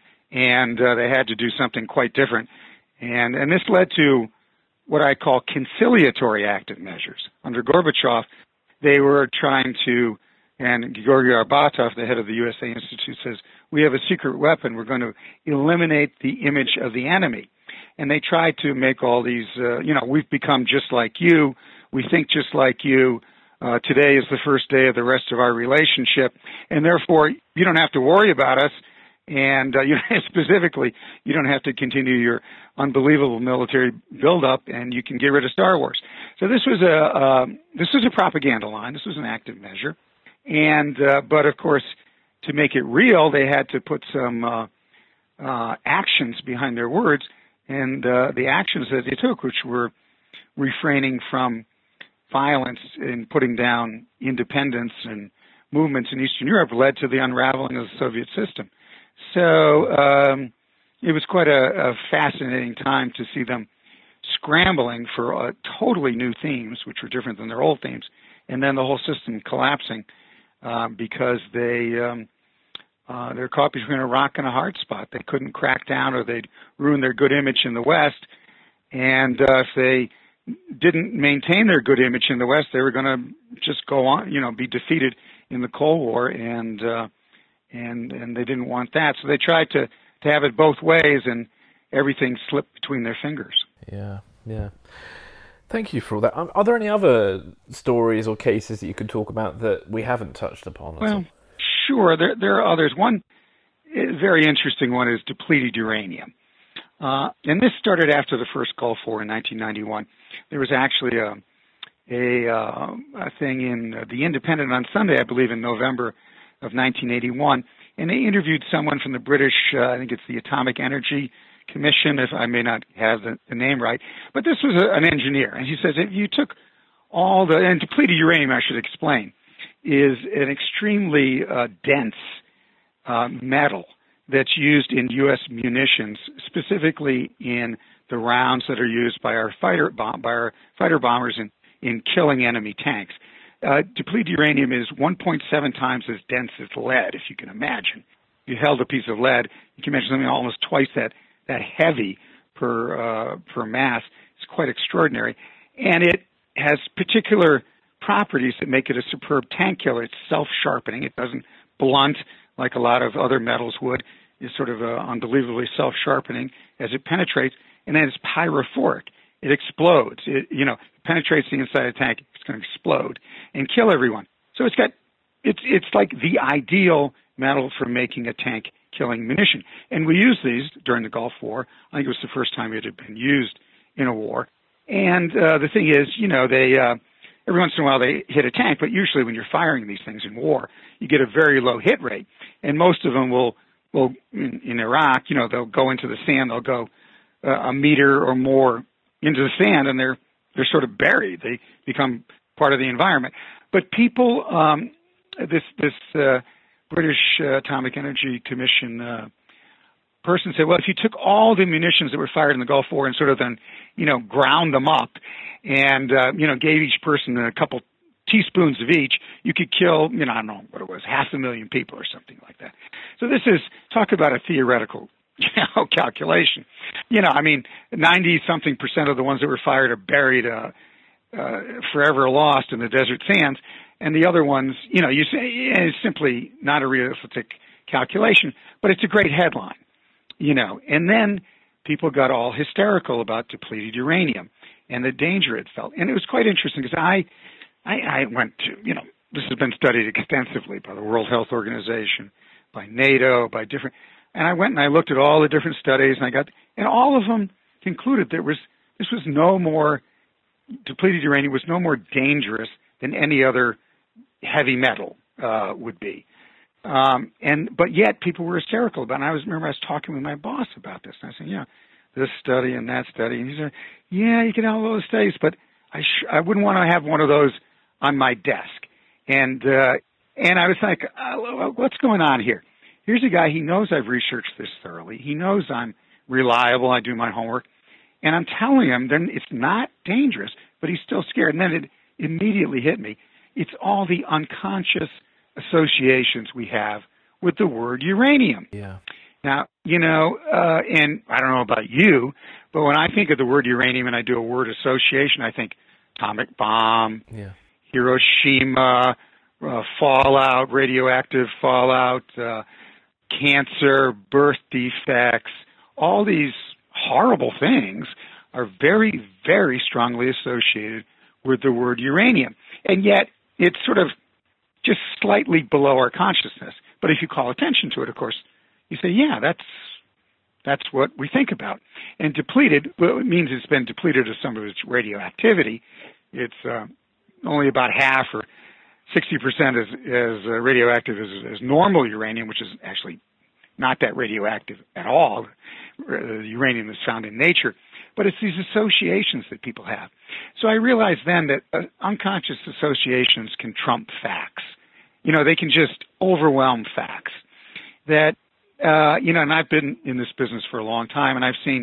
and uh, they had to do something quite different. And and this led to what I call conciliatory active measures. Under Gorbachev, they were trying to, and Georgy Arbatov, the head of the U S A Institute, says, we have a secret weapon. We're going to eliminate the image of the enemy. And they tried to make all these, uh, you know, we've become just like you. We think just like you. Uh, today is the first day of the rest of our relationship. And therefore, you don't have to worry about us. And uh, you know, specifically, you don't have to continue your unbelievable military buildup, and you can get rid of Star Wars. So this was a uh, this was a propaganda line. This was an active measure, and uh, but of course, to make it real, they had to put some uh, uh, actions behind their words, and uh, the actions that they took, which were refraining from violence and putting down independence and movements in Eastern Europe, led to the unraveling of the Soviet system. So um, it was quite a, a fascinating time to see them scrambling for uh, totally new themes, which were different than their old themes, and then the whole system collapsing uh, because they um, uh, they're caught between a rock and a hard spot. They couldn't crack down, or they'd ruin their good image in the West. And uh, if they didn't maintain their good image in the West, they were going to just go on, you know, be defeated in the Cold War, and uh, and and they didn't want that. So they tried to, to have it both ways, and everything slipped between their fingers. Yeah, yeah. Thank you for all that. Um, are there any other stories or cases that you could talk about that we haven't touched upon? Well, sure. There, there are others. One very interesting one is depleted uranium. Uh, and this started after the first Gulf War in nineteen ninety-one. There was actually a, a, uh, a thing in The Independent on Sunday, I believe, in November of nineteen eighty-one, and they interviewed someone from the British, uh, I think it's the Atomic Energy Commission, if I may not have the, the name right, but this was a, an engineer, and he says if you took all the, and depleted uranium, I should explain, is an extremely uh, dense uh, metal that's used in U S munitions, specifically in the rounds that are used by our fighter bomb, by our fighter bombers in, in killing enemy tanks. Uh, depleted uranium is one point seven times as dense as lead, if you can imagine. If you held a piece of lead, you can imagine something almost twice that that heavy per uh, per mass. It's quite extraordinary, and it has particular properties that make it a superb tank killer. It's self-sharpening. It doesn't blunt like a lot of other metals would. It's sort of uh, unbelievably self-sharpening as it penetrates, and then it's pyrophoric. It explodes. It, you know, penetrates the inside of the tank. It's going to explode and kill everyone. So it's got, it's it's like the ideal metal for making a tank-killing munition. And we used these during the Gulf War. I think it was the first time it had been used in a war. And uh, the thing is, you know, they uh, every once in a while they hit a tank, but usually when you're firing these things in war, you get a very low hit rate. And most of them will, will in, in Iraq, you know, they'll go into the sand. They'll go uh, a meter or more into the sand, and they're they're sort of buried. They become part of the environment. But people, um, this this uh, British uh, Atomic Energy Commission uh, person said, well, if you took all the munitions that were fired in the Gulf War and sort of then, you know, ground them up and, uh, you know, gave each person a couple teaspoons of each, you could kill, you know, I don't know what it was, half a million people or something like that. So this is, talk about a theoretical, you know, calculation. You know, I mean, ninety-something percent of the ones that were fired are buried, uh, uh, forever lost in the desert sands. And the other ones, you know, you say it's simply not a realistic calculation, but it's a great headline, you know. And then people got all hysterical about depleted uranium and the danger it felt. And it was quite interesting because I, I, I went to, you know, this has been studied extensively by the World Health Organization, by NATO, by different, and I went and I looked at all the different studies, and I got, and all of them concluded there was, this was no more, depleted uranium was no more dangerous than any other heavy metal uh, would be. Um, and, but yet people were hysterical about it. And I was, remember I was talking with my boss about this, and I said, yeah, this study and that study. And he said, yeah, you can have all those studies, but I, sh- I wouldn't want to have one of those on my desk. And, uh, and I was like, uh, what's going on here? Here's a guy, he knows I've researched this thoroughly. He knows I'm reliable. I do my homework. And I'm telling him then it's not dangerous, but he's still scared. And then it immediately hit me. It's all the unconscious associations we have with the word uranium. Yeah. Now, you know, uh, and I don't know about you, but when I think of the word uranium and I do a word association, I think atomic bomb, yeah. Hiroshima, uh, fallout, radioactive fallout, uh, cancer, birth defects, all these horrible things are very, very strongly associated with the word uranium. And yet it's sort of just slightly below our consciousness. But if you call attention to it, of course, you say, yeah, that's that's what we think about. And depleted, well, it means it's been depleted of some of its radioactivity. It's uh, only about half or sixty percent as, as uh, radioactive as, as normal uranium, which is actually not that radioactive at all, the uranium that's found in nature. But it's these associations that people have. So I realized then that uh, unconscious associations can trump facts. You know, they can just overwhelm facts. That, uh, you know, and I've been in this business for a long time, and I've seen,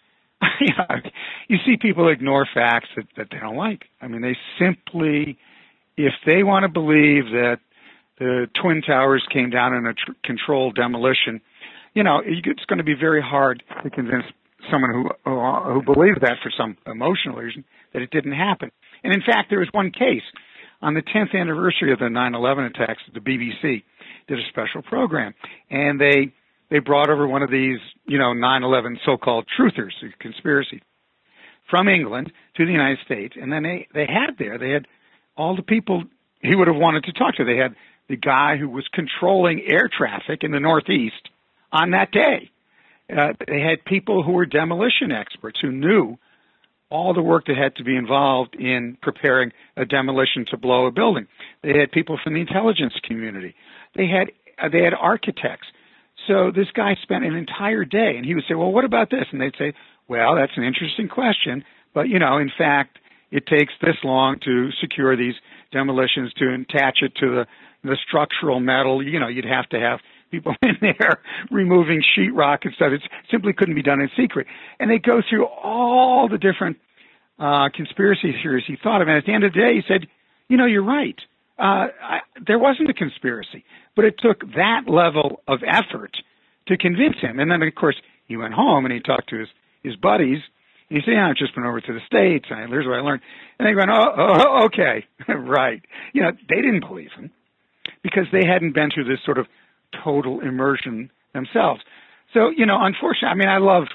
you know, you see people ignore facts that, that they don't like. I mean, they simply, if they want to believe that the Twin Towers came down in a tr- controlled demolition, you know, it's going to be very hard to convince someone who who believes that for some emotional reason that it didn't happen. And in fact, there was one case on the tenth anniversary of the nine eleven attacks. The B B C did a special program, and they they brought over one of these, you know, nine eleven so-called truthers, conspiracy, from England to the United States, and then they they had there they had all the people he would have wanted to talk to. They had the guy who was controlling air traffic in the Northeast on that day. Uh, they had people who were demolition experts who knew all the work that had to be involved in preparing a demolition to blow a building. They had people from the intelligence community. They had uh, they had architects. So this guy spent an entire day, and he would say, well, what about this? And they'd say, well, that's an interesting question, but, you know, in fact, it takes this long to secure these demolitions, to attach it to the, the structural metal. You know, you'd have to have people in there removing sheetrock and stuff. It simply couldn't be done in secret. And they go through all the different uh, conspiracy theories he thought of. And at the end of the day, he said, you know, you're right. Uh, I, there wasn't a conspiracy, but it took that level of effort to convince him. And then, of course, he went home and he talked to his, his buddies. And he said, yeah, I've just been over to the States, and here's what I learned. And they went, oh, oh okay, right. You know, they didn't believe him because they hadn't been through this sort of total immersion themselves. So, you know, unfortunately, I mean, I love,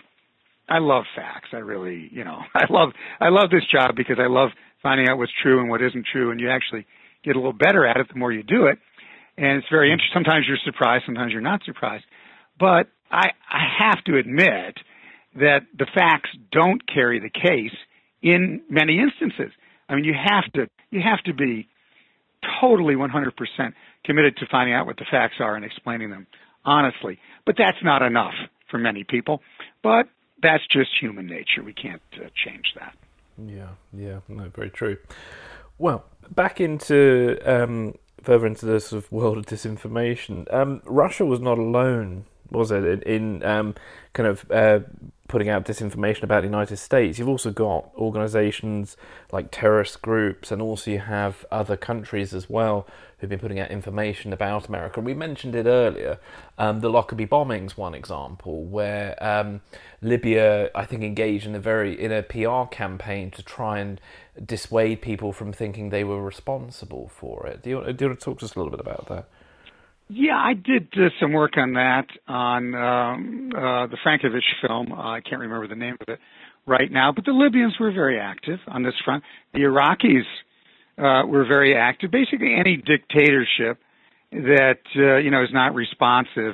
I love facts. I really, you know, I love, I love this job because I love finding out what's true and what isn't true, and you actually get a little better at it the more you do it. And it's very interesting. Sometimes you're surprised, sometimes you're not surprised. But I, I have to admit that the facts don't carry the case in many instances. I mean, you have to, you have to be totally one hundred percent committed to finding out what the facts are and explaining them honestly. But that's not enough for many people. But that's just human nature. We can't uh, change that. Yeah, yeah, no, very true. Well, back into um, further into the sort of world of disinformation. Um, Russia was not alone, was it, in, in um, kind of uh, putting out disinformation about the United States, you've also got organizations like terrorist groups, and also you have other countries as well who've been putting out information about America. We mentioned it earlier. Um, the Lockerbie bombings, one example, where um, Libya, I think, engaged in a very in a P R campaign to try and dissuade people from thinking they were responsible for it. Do you, do you want to talk to us a little bit about that? Yeah, I did uh, some work on that on um, uh, the Frankovich film. Uh, I can't remember the name of it right now, but the Libyans were very active on this front. The Iraqis uh, were very active. Basically, any dictatorship that uh, you know is not responsive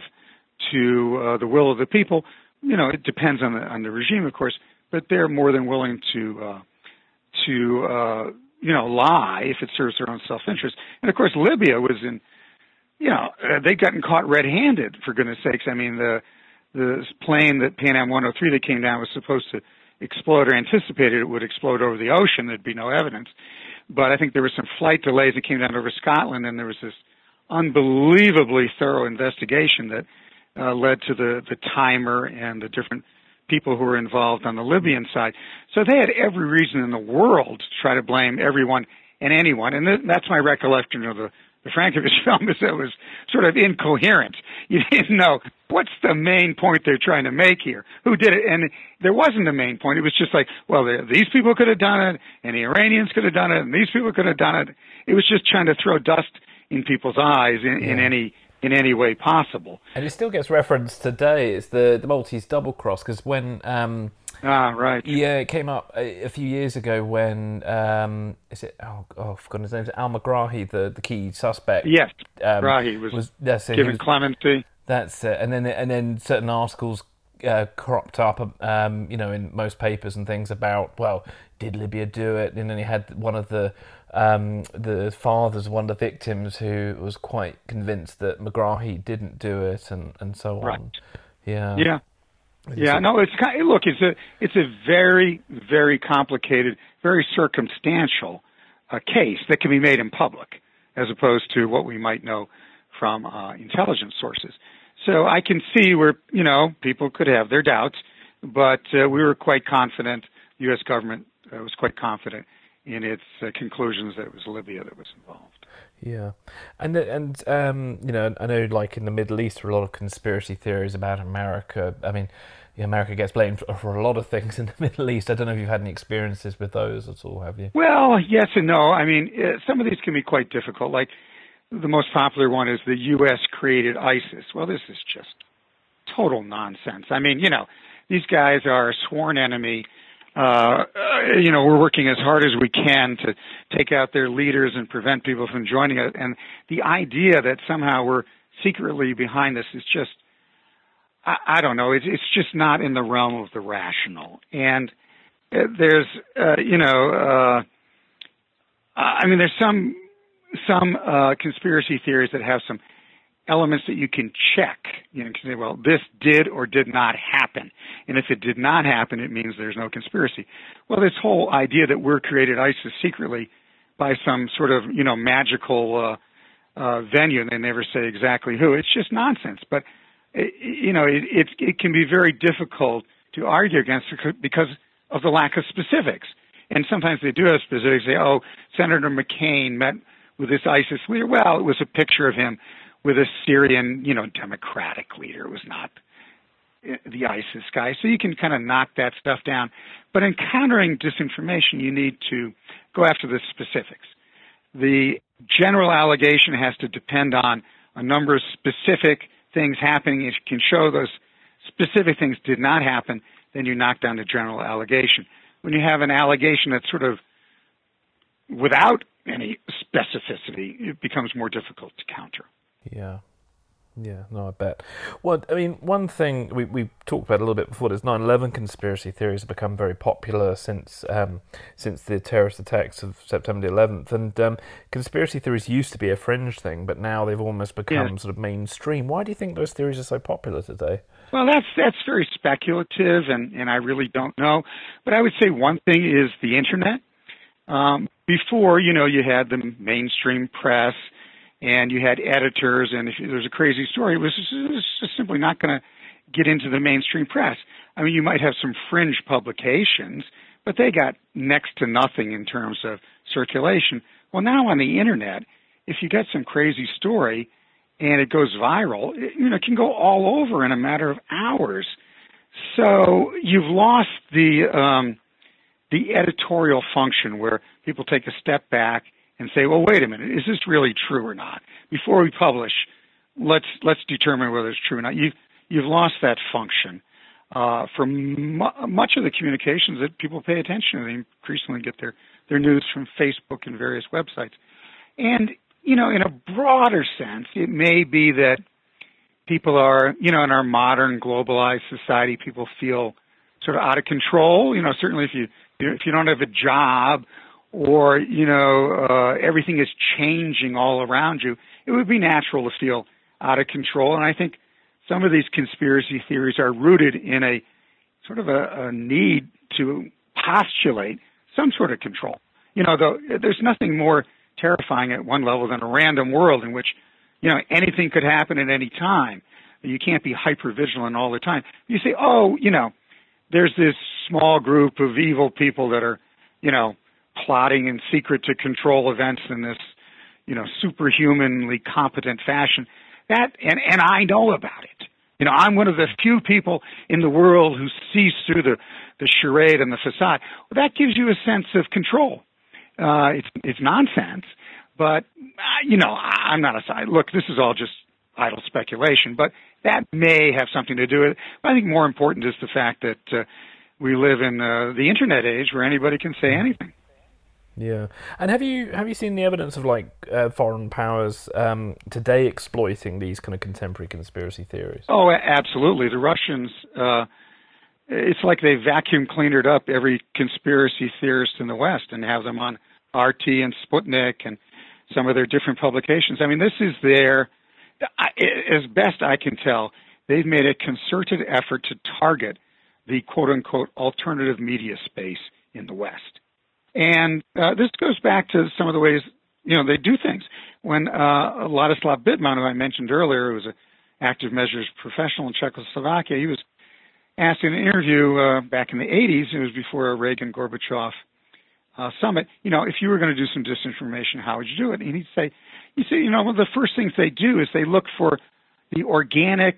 to uh, the will of the people, you know, it depends on the on the regime, of course, but they're more than willing to uh, to uh, you know lie if it serves their own self-interest. And of course, Libya was in. You know, uh, they'd gotten caught red-handed, for goodness sakes. I mean, the the plane that Pan Am one oh three that came down was supposed to explode, or anticipated it would explode over the ocean. There'd be no evidence. But I think there were some flight delays that came down over Scotland, and there was this unbelievably thorough investigation that uh, led to the, the timer and the different people who were involved on the Libyan side. So they had every reason in the world to try to blame everyone and anyone. And th- that's my recollection of the The Frankovich film, is that it was sort of incoherent. You didn't know, what's the main point they're trying to make here? Who did it? And there wasn't a main point. It was just like, well, these people could have done it, and the Iranians could have done it, and these people could have done it. It was just trying to throw dust in people's eyes in, yeah. in any in any way possible. And it still gets referenced today. It's the, the Maltese double cross, because when... Um, Ah, right. Yeah, it came up a, a few years ago when, um, is it, oh, oh I've forgotten his name, Al-Megrahi, the, the key suspect. Yes, um, Megrahi was, was that's it, given was, clemency. That's it. And then and then certain articles uh, cropped up, um, you know, in most papers and things about, well, did Libya do it? And then you had one of the um, the fathers, one of the victims, who was quite convinced that Megrahi didn't do it, and, and so on. Right. Yeah. Yeah. Yeah, no, it's kind of, look, it's a it's a very, very complicated, very circumstantial uh, case that can be made in public, as opposed to what we might know from uh, intelligence sources. So I can see where, you know, people could have their doubts, but uh, we were quite confident, the U S government uh, was quite confident in its uh, conclusions that it was Libya that was involved. Yeah, and and um, you know, I know, like in the Middle East, there are a lot of conspiracy theories about America. I mean, yeah, America gets blamed for, for a lot of things in the Middle East. I don't know if you've had any experiences with those at all, have you? Well, yes and no. I mean, uh, some of these can be quite difficult. Like the most popular one is the U S created ISIS. Well, this is just total nonsense. I mean, you know, these guys are a sworn enemy. Uh, uh, you know, we're working as hard as we can to take out their leaders and prevent people from joining us. And the idea that somehow we're secretly behind this is just, I, I don't know, it's, it's just not in the realm of the rational. And uh, there's, uh, you know, uh, I mean, there's some, some uh, conspiracy theories that have some elements that you can check. You know, you can say, well, this did or did not happen. And if it did not happen, it means there's no conspiracy. Well, this whole idea that we're created ISIS secretly by some sort of, you know, magical uh, uh, venue, and they never say exactly who, it's just nonsense. But, it, you know, it, it, it can be very difficult to argue against because of the lack of specifics. And sometimes they do have specifics. They say, oh, Senator McCain met with this ISIS leader. Well, it was a picture of him with a Syrian, you know, democratic leader. It was not the ISIS guy. So you can kind of knock that stuff down. But in countering disinformation, you need to go after the specifics. The general allegation has to depend on a number of specific things happening. If you can show those specific things did not happen, then you knock down the general allegation. When you have an allegation that's sort of without any specificity, it becomes more difficult to counter. Yeah, yeah, no, I bet. Well, I mean, one thing we we talked about a little bit before, is nine eleven conspiracy theories have become very popular since um, since the terrorist attacks of September the eleventh, and um, conspiracy theories used to be a fringe thing, but now they've almost become yeah. sort of mainstream. Why do you think those theories are so popular today? Well, that's that's very speculative, and, and I really don't know. But I would say one thing is the internet. Um, before, you know, you had the mainstream press, and you had editors, and if there's a crazy story, it was just, it was just simply not going to get into the mainstream press. I mean, you might have some fringe publications, but they got next to nothing in terms of circulation. Well, now on the internet, if you get some crazy story and it goes viral, it, you know, it can go all over in a matter of hours. So you've lost the um, the editorial function where people take a step back and say, well, wait a minute, is this really true or not? Before we publish, let's let's determine whether it's true or not. You've, you've lost that function. Uh, for mu- much of the communications that people pay attention to, they increasingly get their, their news from Facebook and various websites. And, you know, in a broader sense, it may be that people are, you know, in our modern globalized society, people feel sort of out of control. You know, certainly if you if you don't have a job or, you know, uh, everything is changing all around you, it would be natural to feel out of control. And I think some of these conspiracy theories are rooted in a sort of a, a need to postulate some sort of control. You know, though, there's nothing more terrifying at one level than a random world in which, you know, anything could happen at any time. You can't be hyper-vigilant all the time. You say, oh, you know, there's this small group of evil people that are, you know, plotting in secret to control events in this, you know, superhumanly competent fashion. That, and, and I know about it. You know, I'm one of the few people in the world who sees through the, the charade and the facade. Well, that gives you a sense of control. Uh, it's, it's nonsense, but, uh, you know, I, I'm not a side. Look, this is all just idle speculation, but that may have something to do with it. But I think more important is the fact that uh, we live in uh, the internet age where anybody can say anything. Yeah, and have you have you seen the evidence of like uh, foreign powers um, today exploiting these kind of contemporary conspiracy theories? Oh, absolutely. The Russians, uh, it's like they vacuum cleaned up every conspiracy theorist in the West and have them on R T and Sputnik and some of their different publications. I mean, this is their, as best I can tell, they've made a concerted effort to target the quote-unquote alternative media space in the West. And uh, this goes back to some of the ways, you know, they do things. When uh, Ladislav Bittman, who I mentioned earlier, who was an active measures professional in Czechoslovakia, he was asked in an interview uh, back in the eighties, it was before a Reagan-Gorbachev uh, summit, you know, if you were going to do some disinformation, how would you do it? And he'd say, you see, you know, one of the first things they do is they look for the organic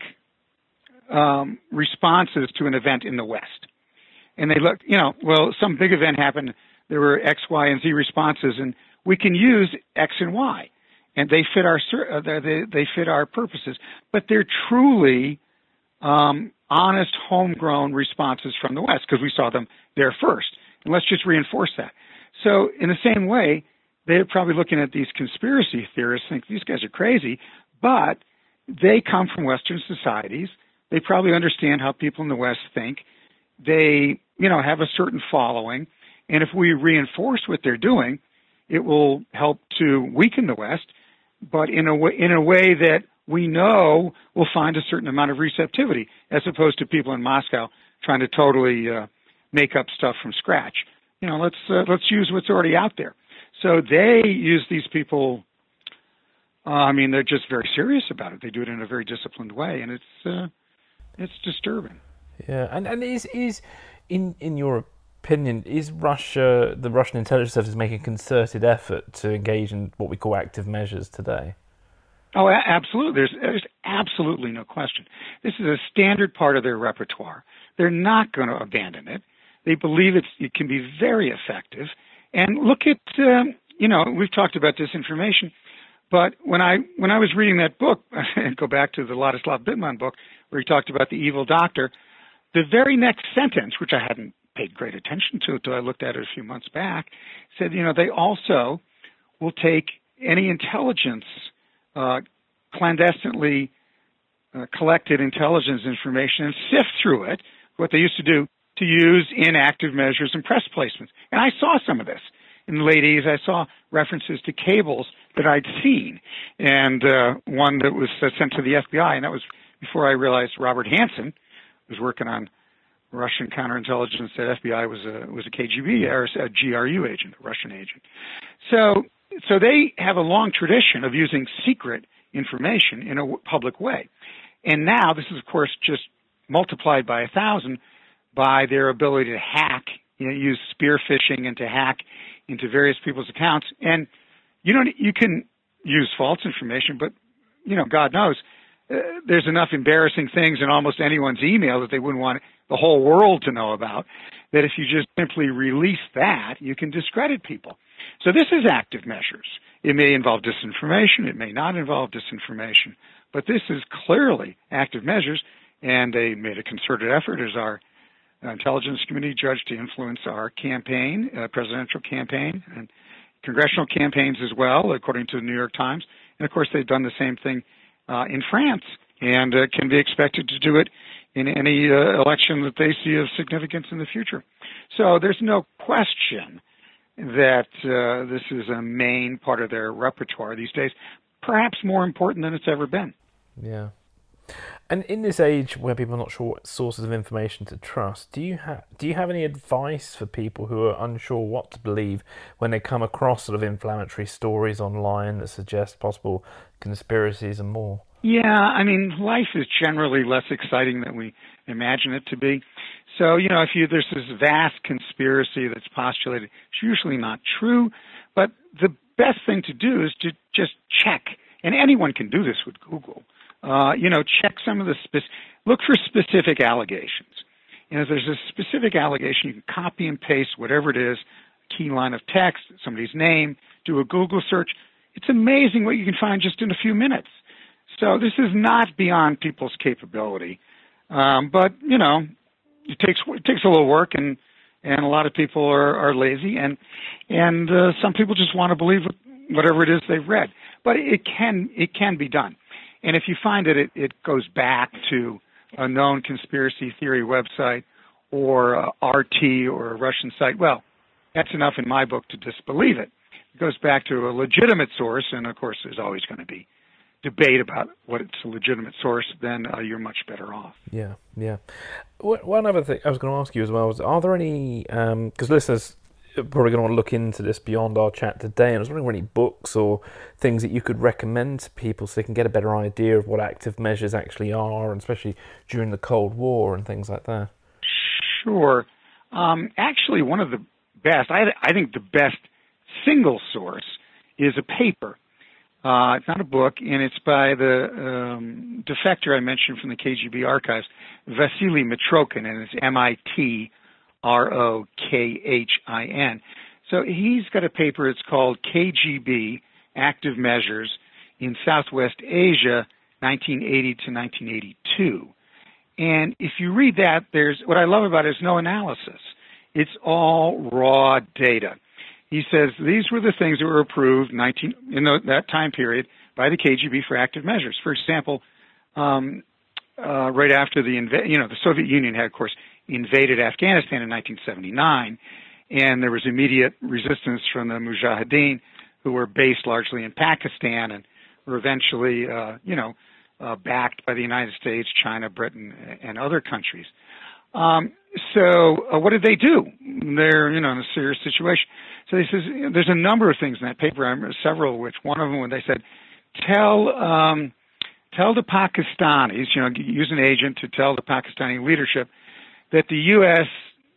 um, responses to an event in the West. And they look, you know, well, some big event happened, there were X, Y, and Z responses, and we can use X and Y, and they fit our they they fit our purposes. But they're truly um, honest, homegrown responses from the West because we saw them there first. And let's just reinforce that. So in the same way, they're probably looking at these conspiracy theorists, think these guys are crazy, but they come from Western societies. They probably understand how people in the West think. They, you know, have a certain following. And if we reinforce what they're doing, it will help to weaken the West, but in a way, in a way that we know will find a certain amount of receptivity, as opposed to people in Moscow trying to totally uh, make up stuff from scratch. You know, let's uh, let's use what's already out there. So they use these people. Uh, I mean, they're just very serious about it. They do it in a very disciplined way, and it's uh, it's disturbing. Yeah, and and is is in in your opinion, is Russia, the Russian intelligence service, making a concerted effort to engage in what we call active measures today? Oh, absolutely. There's, there's absolutely no question. This is a standard part of their repertoire. They're not going to abandon it. They believe it's, it can be very effective. And look at, um, you know, we've talked about disinformation, but when I when I was reading that book, and go back to the Ladislav Bittman book, where he talked about the evil doctor, the very next sentence, which I hadn't paid great attention to until I looked at it a few months back, said, you know, they also will take any intelligence, uh, clandestinely uh, collected intelligence information and sift through it, what they used to do, to use in active measures and press placements. And I saw some of this. In the late eighties, I saw references to cables that I'd seen, and uh, one that was uh, sent to the F B I, and that was before I realized Robert Hansen was working on Russian counterintelligence. That F B I was a was a K G B or a G R U agent, a Russian agent. So, so they have a long tradition of using secret information in a public way. And now this is, of course, just multiplied by a thousand by their ability to hack, you know, use spear phishing and to hack into various people's accounts. And you don't, you can use false information, but, you know, God knows, uh, there's enough embarrassing things in almost anyone's email that they wouldn't want the whole world to know about, that if you just simply release that, you can discredit people. So this is active measures. It may involve disinformation. It may not involve disinformation. But this is clearly active measures, and they made a concerted effort as our intelligence committee judged to influence our campaign, uh, presidential campaign, and congressional campaigns as well, according to the New York Times. And, of course, they've done the same thing uh, in France, and uh, can be expected to do it in any uh, election that they see of significance in the future. So there's no question that uh, this is a main part of their repertoire these days, perhaps more important than it's ever been. Yeah. And in this age where people are not sure what sources of information to trust, do you have do you have any advice for people who are unsure what to believe when they come across sort of inflammatory stories online that suggest possible conspiracies and more? Yeah, I mean, life is generally less exciting than we imagine it to be. So, you know, if you there's this vast conspiracy that's postulated, it's usually not true, but the best thing to do is to just check, and anyone can do this with Google. Uh, you know, check some of the, spec- look for specific allegations. And if there's a specific allegation, you can copy and paste whatever it is, key line of text, somebody's name, do a Google search. It's amazing what you can find just in a few minutes. So this is not beyond people's capability. Um, but, you know, it takes it takes a little work, and, and a lot of people are, are lazy, and, and uh, some people just want to believe whatever it is they've read. But it can it can be done. And if you find that it, it goes back to a known conspiracy theory website or uh, R T or a Russian site, well, that's enough in my book to disbelieve it. It goes back to a legitimate source, and, of course, there's always going to be debate about what it's a legitimate source, then uh, you're much better off. Yeah, yeah. One other thing I was going to ask you as well was, are there any, because um, listeners are probably going to want to look into this beyond our chat today, and I was wondering, were any books or things that you could recommend to people so they can get a better idea of what active measures actually are, and especially during the Cold War and things like that? Sure. Um, actually, one of the best, I, I think the best single source is a paper. Uh, it's not a book, and it's by the um, defector I mentioned from the K G B archives, Vasily Mitrokhin, and it's M I T R O K H I N. So he's got a paper, it's called K G B, Active Measures in Southwest Asia, nineteen eighty to nineteen eighty-two. And if you read that, there's what I love about it is no analysis. It's all raw data. He says these were the things that were approved nineteen, in the, that time period by the K G B for active measures. For example, um, uh, right after the inv- you know the Soviet Union had, of course, invaded Afghanistan in nineteen seventy-nine, and there was immediate resistance from the Mujahideen, who were based largely in Pakistan and were eventually uh, you know uh, backed by the United States, China, Britain, and other countries. Um, so uh, what did they do? They're, you know, in a serious situation. So he says, there's a number of things in that paper, several of which, one of them when they said, tell, um, tell the Pakistanis, you know, use an agent to tell the Pakistani leadership that the U S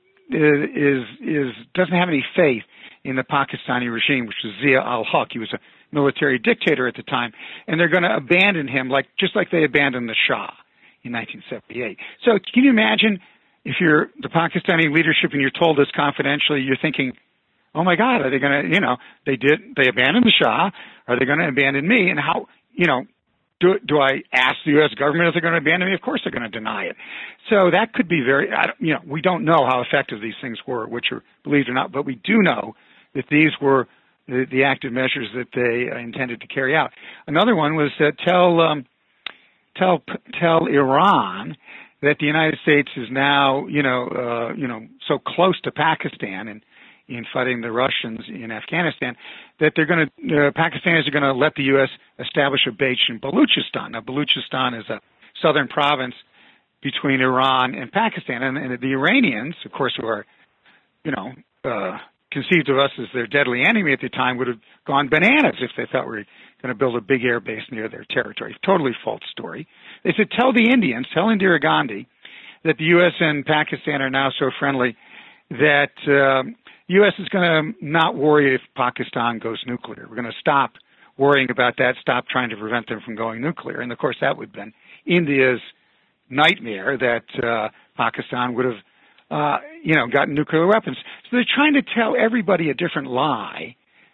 is, is, doesn't have any faith in the Pakistani regime, which was Zia al-Haq. He was a military dictator at the time, and they're going to abandon him like, just like they abandoned the Shah in nineteen seventy-eight. So can you imagine if you're the Pakistani leadership and you're told this confidentially, you're thinking, oh my God, are they going to, you know, they did, they abandoned the Shah. Are they going to abandon me? And how, you know, do, do I ask the U S government if they're going to abandon me? Of course they're going to deny it. So that could be very, I don't, you know, we don't know how effective these things were, which are believed or not, but we do know that these were the, the active measures that they uh, intended to carry out. Another one was uh, tell, um, tell, tell Iran that the United States is now, you know, uh, you know, so close to Pakistan and in fighting the Russians in Afghanistan, that they're going to, uh, Pakistanis are going to let the U S establish a base in Baluchistan. Now, Baluchistan is a southern province between Iran and Pakistan, and, and the Iranians, of course, who are, you know, uh, conceived of us as their deadly enemy at the time, would have gone bananas if they thought we were going to build a big air base near their territory. Totally false story. They said, tell the Indians, tell Indira Gandhi that the U S and Pakistan are now so friendly that um, U S is going to not worry if Pakistan goes nuclear. We're going to stop worrying about that, stop trying to prevent them from going nuclear. And, of course, that would have been India's nightmare, that uh, Pakistan would have, uh, you know, gotten nuclear weapons. So they're trying to tell everybody a different lie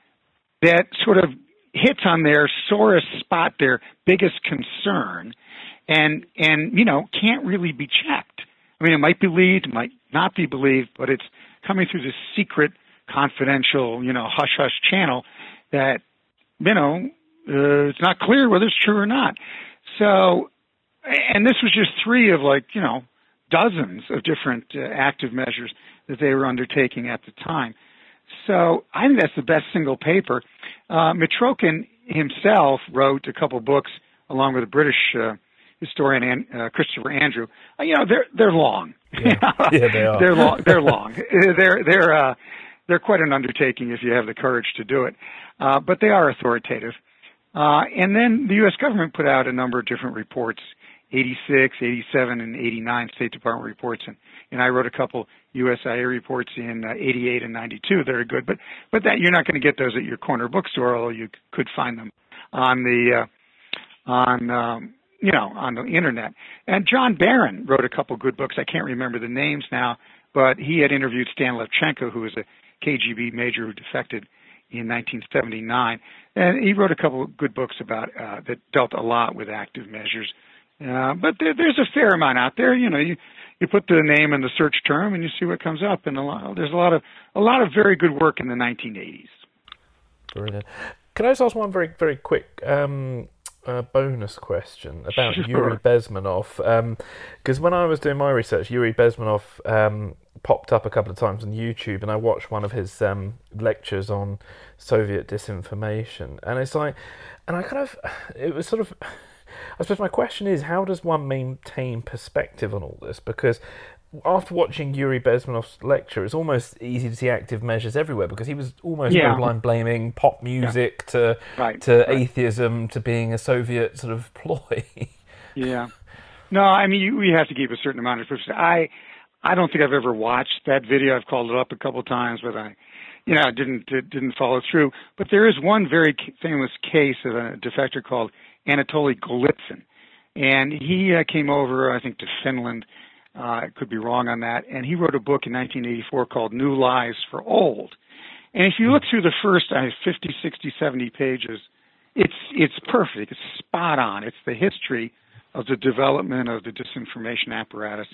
that sort of hits on their sorest spot, their biggest concern, and, and you know, can't really be checked. I mean, it might be believed, it might not be believed, but it's coming through this secret, confidential, you know, hush-hush channel that, you know, uh, it's not clear whether it's true or not. So, and this was just three of, like, you know, dozens of different uh, active measures that they were undertaking at the time. So I think that's the best single paper. Uh, Mitrokhin himself wrote a couple books along with a British uh, historian, uh, Christopher Andrew. Uh, you know, they're they're long. Yeah, yeah they are. they're long. They're long. they're they're uh, they're quite an undertaking if you have the courage to do it. Uh, but they are authoritative. Uh, and then the U S government put out a number of different reports, eighty-six, eighty-seven, and eighty-nine State Department reports, and, and I wrote a couple U S I A reports in uh, eighty-eight and ninety-two that are good. But but that you're not going to get those at your corner bookstore, although you could find them on the uh, on um, you know on the internet. And John Barron wrote a couple good books. I can't remember the names now, but he had interviewed Stan Levchenko, who was a K G B major who defected in nineteen seventy-nine, and he wrote a couple of good books about uh, that dealt a lot with active measures. Uh, but there, there's a fair amount out there. You know, you you put the name in the search term and you see what comes up. And a lot, there's a lot of a lot of very good work in the nineteen eighties. Brilliant. Can I just ask one very very quick um, uh, bonus question about Sure. Yuri Bezmenov? Because um, when I was doing my research, Yuri Bezmenov um, popped up a couple of times on YouTube, and I watched one of his um, lectures on Soviet disinformation, and it's like, and I kind of, it was sort of. I suppose my question is, how does one maintain perspective on all this? Because after watching Yuri Bezmenov's lecture, it's almost easy to see active measures everywhere, because he was almost Yeah. borderline blaming pop music Yeah. to Right. to right. atheism to being a Soviet sort of ploy. Yeah. No, I mean, you, we have to keep a certain amount of perspective. I, I don't think I've ever watched that video. I've called it up a couple of times, but I, you know, didn't didn't follow through. But there is one very famous case of a defector called Anatoly Golitsyn, and he uh, came over, I think, to Finland. Uh, I could be wrong on that. And he wrote a book in nineteen eighty-four called New Lies for Old. And if you look through the first uh, fifty, sixty, seventy pages, it's it's perfect. It's spot on. It's the history of the development of the disinformation apparatus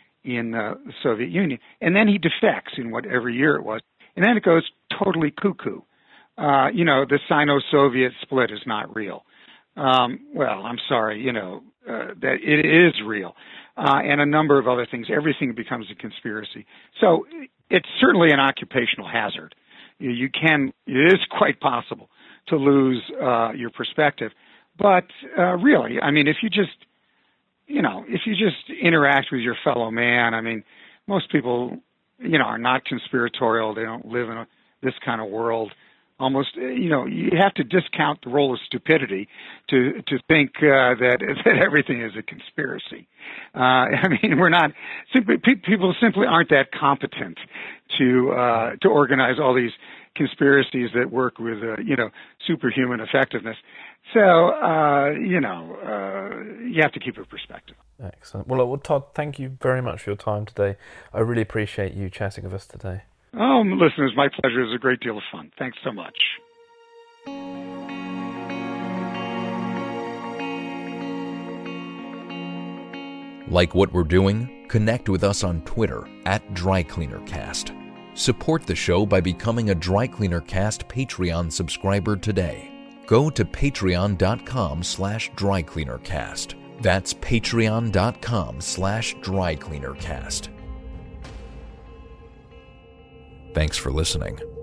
in uh, the Soviet Union. And then he defects in whatever year it was. And then it goes totally cuckoo. Uh, you know, the Sino-Soviet split is not real. Um, well, I'm sorry, you know, uh, that it is real. Uh, and a number of other things. Everything becomes a conspiracy. So it's certainly an occupational hazard. You, you can, it is quite possible to lose uh, your perspective. But uh, really, I mean, if you just, you know, if you just interact with your fellow man, I mean, most people, you know, are not conspiratorial. They don't live in a, this kind of world. Almost, you know, you have to discount the role of stupidity to to think uh, that that everything is a conspiracy. Uh, I mean, we're not simply people simply aren't that competent to uh, to organize all these conspiracies that work with uh, you know superhuman effectiveness. So uh, you know, uh, you have to keep a perspective. Excellent. Well, well, Todd, thank you very much for your time today. I really appreciate you chatting with us today. Oh, listen, it's my pleasure. It was a great deal of fun. Thanks so much. Like what we're doing? Connect with us on Twitter at DryCleanerCast. Support the show by becoming a DryCleanerCast Patreon subscriber today. Go to patreon.com slash drycleanercast. That's patreon.com slash drycleanercast. Thanks for listening.